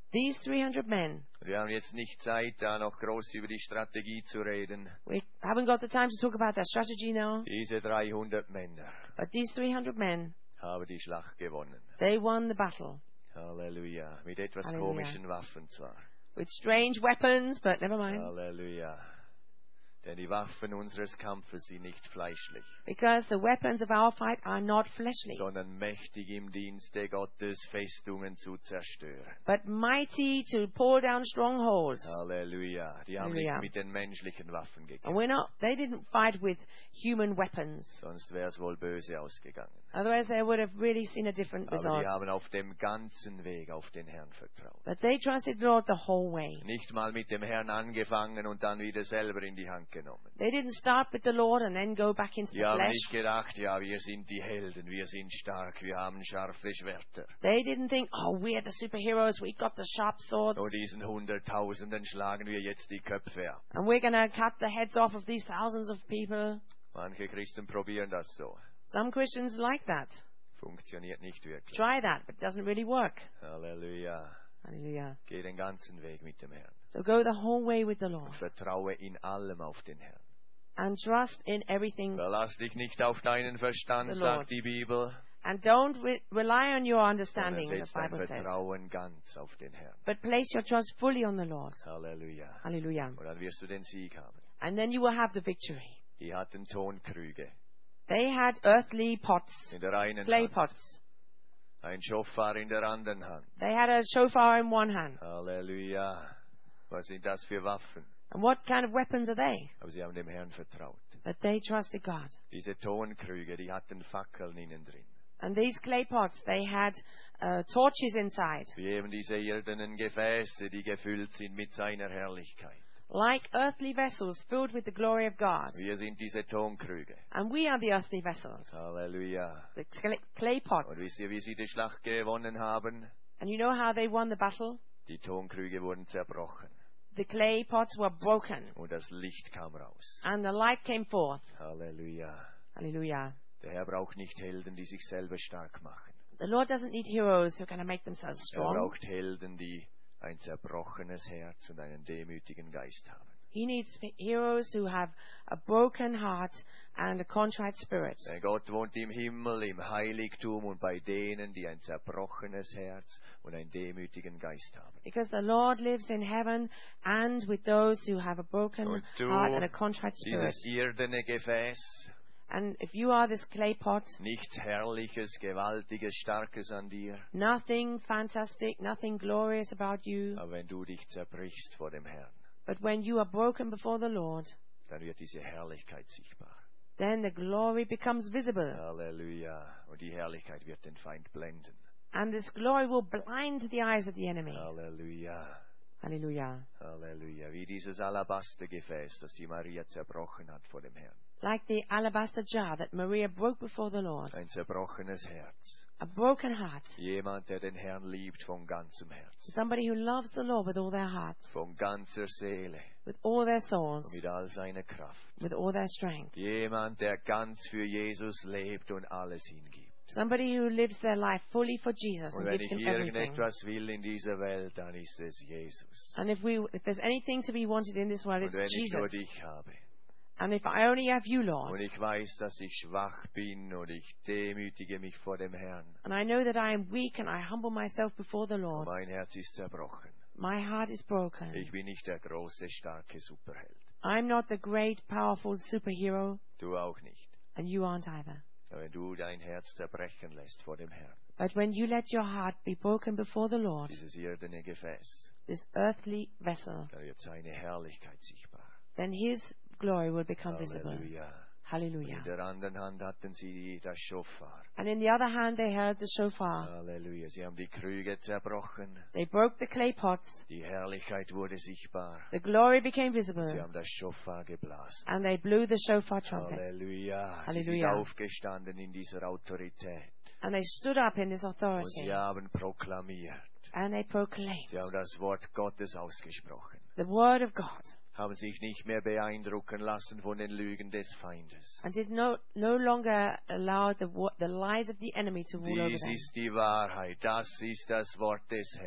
These three hundred men, Wir haben jetzt nicht Zeit, da noch groß über die Strategie zu reden. we haven't got the time to talk about their strategy now, Diese dreihundert Männer but these three hundred men, haben die Schlacht gewonnen. they won the battle. Halleluja. Mit etwas Halleluja. komischen Waffen zwar. With strange weapons, but never mind. Halleluja. Denn die Waffen unseres Kampfes sind nicht fleischlich, Because the weapons of our fight are not fleshly, sondern mächtig im Dienste Gottes, Festungen zu zerstören. but mighty to pull down strongholds. Halleluja. Die haben Halleluja. nicht mit den menschlichen Waffen And gekämpft, we're not, they didn't fight with human weapons. sonst wäre es wohl böse ausgegangen. Otherwise they would have really seen a different Aber result. die haben auf dem ganzen Weg auf den Herrn vertraut. But they trusted the Lord the whole way. Nicht mal mit dem Herrn angefangen und dann wieder selber in die Hand genommen. They didn't start with the Lord and then go back into Die the haben flesh. nicht gedacht, ja, wir sind die Helden, wir sind stark, wir haben scharfe Schwerter. They didn't think, oh, we're the superheroes, we got the sharp swords, Und diesen Hunderttausenden schlagen wir jetzt die Köpfe ab. and we're going to cut the heads off of these thousands of people. Manche Christen probieren das so. Some Christians like that. Funktioniert nicht wirklich. Try that, but it doesn't really work. Halleluja. Hallelujah. Geh den ganzen Weg mit dem Herrn. So go the whole way with the Lord Und vertraue in allem auf den Herrn. and trust in everything. Verlass dich nicht auf deinen Verstand, The Lord. sagt die Bibel, And don't re- rely on your sondern understanding, the setz dein Bible says, Vertrauen ganz auf den Herrn. but place your trust fully on the Lord. Halleluja. Hallelujah. Und dann wirst du den Sieg haben. And then you will have the victory. Die hatten Tonkrüge They had earthly pots, in der einen clay Hand, pots. ein Schofar in der anderen Hand. They had a shofar in one hand. Halleluja. Was sind das für Waffen? And what kind of weapons are they? Aber sie haben dem Herrn vertraut. But they trusted God. Diese Tonkrüge, die hatten Fackeln innen drin. And these clay pots, they had uh, torches inside, Wie eben diese irdenen Gefäße, die gefüllt sind mit seiner Herrlichkeit. like earthly vessels filled with the glory of God. Wir sind diese Tonkrüge. And we are the earthly vessels, Halleluja. the cl- clay pots. Und wisst ihr, wie sie die Schlacht gewonnen haben? And you know how they won the battle? Die Tonkrüge wurden zerbrochen The clay pots were broken, und das Licht kam raus. and the light came forth. Halleluja. Hallelujah. Der Herr braucht nicht Helden, die sich selber stark machen. The Lord doesn't need heroes who are going to make themselves Er strong. braucht Helden, die ein zerbrochenes Herz und einen demütigen Geist haben. He needs f- heroes who have a broken heart and a contrite spirit. Denn Gott wohnt im Himmel, im Heiligtum und bei denen, die ein zerbrochenes Herz und einen demütigen Geist haben. Because the Lord lives in heaven and with those who have a broken Und du, heart and a contrite spirit. dieses irdene Gefäß, And if you are this clay pot, nichts Herrliches, Gewaltiges, Starkes an dir, nothing fantastic, nothing glorious about you, aber wenn du dich zerbrichst vor dem Herrn, but when you are broken before the Lord, dann wird diese Herrlichkeit sichtbar. then the glory becomes visible. Halleluja. Und die Herrlichkeit wird den Feind blenden. And this glory will blind the eyes of the enemy. Halleluja. Hallelujah. Halleluja. Wie dieses Alabastergefäß, das die Maria zerbrochen hat vor dem Herrn. Like the alabaster jar that Maria broke before the Lord. Ein zerbrochenes Herz. A broken heart. Jemand, der den Herrn liebt von ganzem Herzen, Somebody who loves the Lord with all their hearts, von ganzer Seele with all their souls, und mit all seiner Kraft. with all their strength. Jemand, der ganz für Jesus lebt und alles hingibt. Somebody who lives their life fully for Jesus Und and wenn gives ich him everything. irgendetwas will in dieser Welt, dann ist es Jesus. And if we, if there's anything to be wanted in this world, Und it's wenn ich nur Jesus. dich habe And if I only have you, Lord, und ich weiß, dass ich schwach bin und ich demütige mich vor dem Herrn, and I know that I am weak and I humble myself before the und Lord, mein Herz ist zerbrochen. my heart is broken. Ich bin nicht der große, starke Superheld. I'm not the great, powerful superhero, Du auch nicht. and you aren't either. Aber wenn du dein Herz zerbrechen lässt vor dem Herrn, But when you let your heart be broken before the Lord, dieses irdene Gefäß, this earthly vessel, dann wird seine Herrlichkeit sichtbar. then His glory will become visible. Halleluja. In Hallelujah. der anderen Hand hatten sie das Schofar. And in the other hand, they held the shofar. Halleluja. Sie haben die Krüge zerbrochen. They broke the clay pots. Die Herrlichkeit wurde sichtbar. The glory became Sie visible. haben das Schofar geblasen. And they blew the shofar trumpet. Halleluja. Sie sind Halleluja. aufgestanden in dieser Autorität. And they stood up in this Und authority. sie haben proklamiert. And they proclaimed Sie haben das Wort Gottes ausgesprochen. the word of God. Haben sich nicht mehr beeindrucken lassen von den Lügen des Feindes. And did no, no longer allow the, wo- the lies of the enemy to rule over Dies them. ist die Wahrheit. Das ist das Wort des Herrn.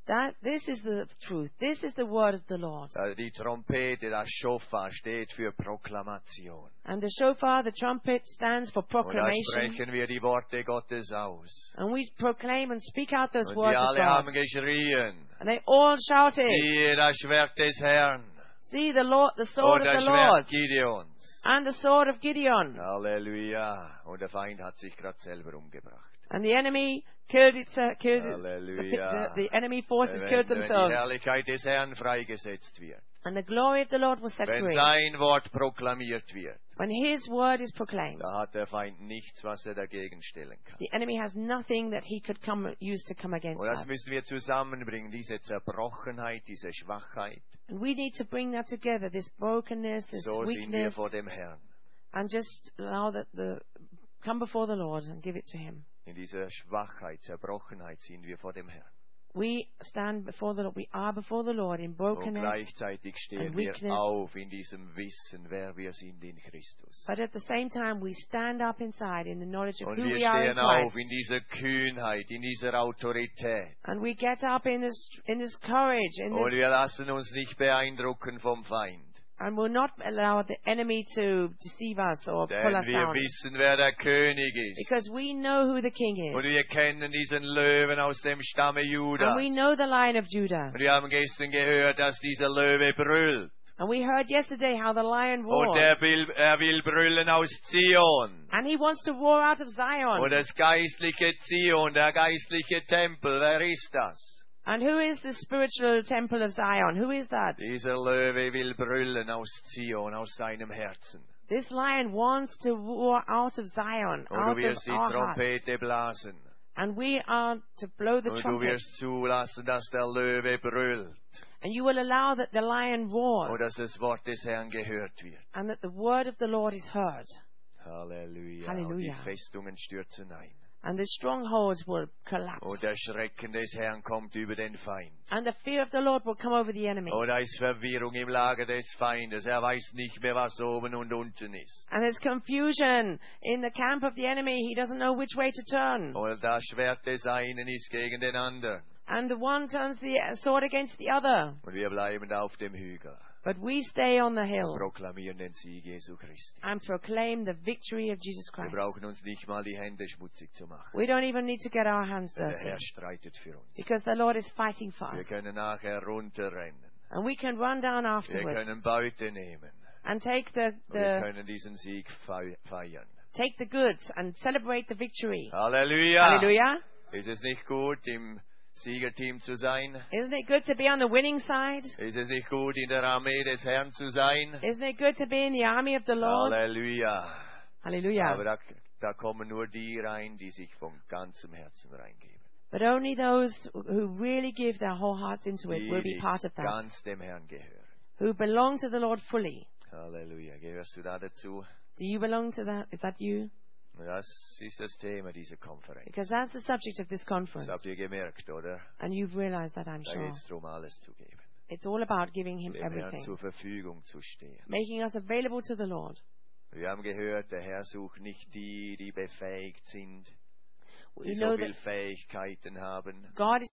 That this is the truth. This is the word of the Lord. Also die Trompete, das Schofar, steht für Proklamation. And the shofar, the trumpet, stands for Und da proclamation. sprechen wir die Worte Gottes aus. And we proclaim and speak out those Und words sie of alle God. haben geschrien, And they all shouted, siehe das Schwert des Herrn "See the Lord, the sword und of das the Schwert Lord, Gideons. and the sword of Gideon." Halleluja. Und der Feind hat sich gerade selber umgebracht. And the enemy killed it. Uh, killed it. The, Halleluja. the, the enemy forces Wenn, killed wenn die themselves. Herrlichkeit des Herrn freigesetzt wird, And the glory of the Lord was set wenn free. sein Wort proklamiert wird, When His word is proclaimed, da hat der Feind nichts, was er dagegen stellen kann. the enemy has nothing that he could come use to come against Und das us. müssen wir zusammenbringen, diese Zerbrochenheit, diese Schwachheit. And we need to bring that together, this brokenness, this So sind wir weakness, vor dem Herrn. and just allow that the come before the Lord and give it to Him. In dieser Schwachheit, Zerbrochenheit sind wir vor dem Herrn. We stand before the Lord. We are before the Lord in Und brokenness, gleichzeitig stehen and wir weakness. auf in diesem Wissen, wer wir sind in Christus. but at the same time we stand up inside in the knowledge of Und who wir we are in stehen auf Christ. in dieser Kühnheit, in dieser Autorität. And we get up in this in this courage, in Und this, wir lassen uns nicht beeindrucken vom Feind. and will not allow the enemy to deceive us or pull Denn us wir down. wissen, wer der König ist. Because we know who the King Und is. wir kennen diesen Löwen aus dem Stamme Judas. And we know the Lion of Judah. Und wir haben gestern gehört, dass dieser Löwe brüllt. And we heard yesterday how the lion Und er roars. will, er will brüllen aus Zion. And he wants to roar out of Zion. Und das geistliche Zion, der geistliche Tempel, wer ist das? And who is the spiritual temple of Zion? Who is that? Dieser Löwe will brüllen aus Zion, aus seinem Herzen. This lion wants to roar out of Zion, Und out du of wirst die our heart. Trompete blasen. And we are to blow the Und du trumpet. wirst zulassen, dass der Löwe brüllt. And you will allow that the lion Und roars. dass das Wort des Herrn gehört wird. And that the word of the Lord is heard. Halleluja. Halleluja. Und die Festungen stürzen ein. And the strongholds will collapse. Und der Schrecken des Herrn kommt über den Feind. And the fear of the Lord will come over the enemy. Und da ist Verwirrung im Lager des Feindes. Er weiß nicht mehr, was oben und unten ist. And there's confusion in the camp of the enemy. He doesn't know which way to turn. Und das Schwert des einen ist gegen den anderen. And the one turns the sword against the other. Und wir bleiben da auf dem Hügel. But we stay on the hill Proklamieren den Sieg Jesu Christi. and proclaim the victory of Jesus Wir Christ. brauchen uns nicht mal die Hände schmutzig zu machen. We don't even need to get our hands Denn der dirty. Herr streitet für uns. Because the Lord is fighting for Wir us. können nachher runterrennen. And we can run down Wir afterwards können Beute nehmen. and take the, Und wir the können diesen Sieg fei- feiern. take the goods and celebrate the victory. Halleluja! Hallelujah. Ist es nicht gut, im Siegerteam zu sein? Isn't it good to be on the winning side? Ist es nicht gut, in der Armee des Herrn zu sein? Isn't it good to be in the army of the Lord? Halleluja! Hallelujah. Aber da, da kommen nur die rein, die sich von ganzem Herzen reingeben. But only those who really give their whole hearts into it Die, will be die part of that. ganz dem Herrn gehören. Who belong to the Lord fully. Halleluja. Gehörst du da dazu? Do you belong to that? Is that you? Das ist das Thema dieser Konferenz. Because that's the subject of this Das conference. habt ihr gemerkt, oder? And you've realized that, I'm Da sure. geht es darum, alles zu geben. It's all about giving Him Dem Herrn everything. zur Verfügung zu stehen. Making us available to the Lord. Wir haben gehört, der Herr sucht nicht die, die befähigt sind, die We so know viel that Fähigkeiten haben. God is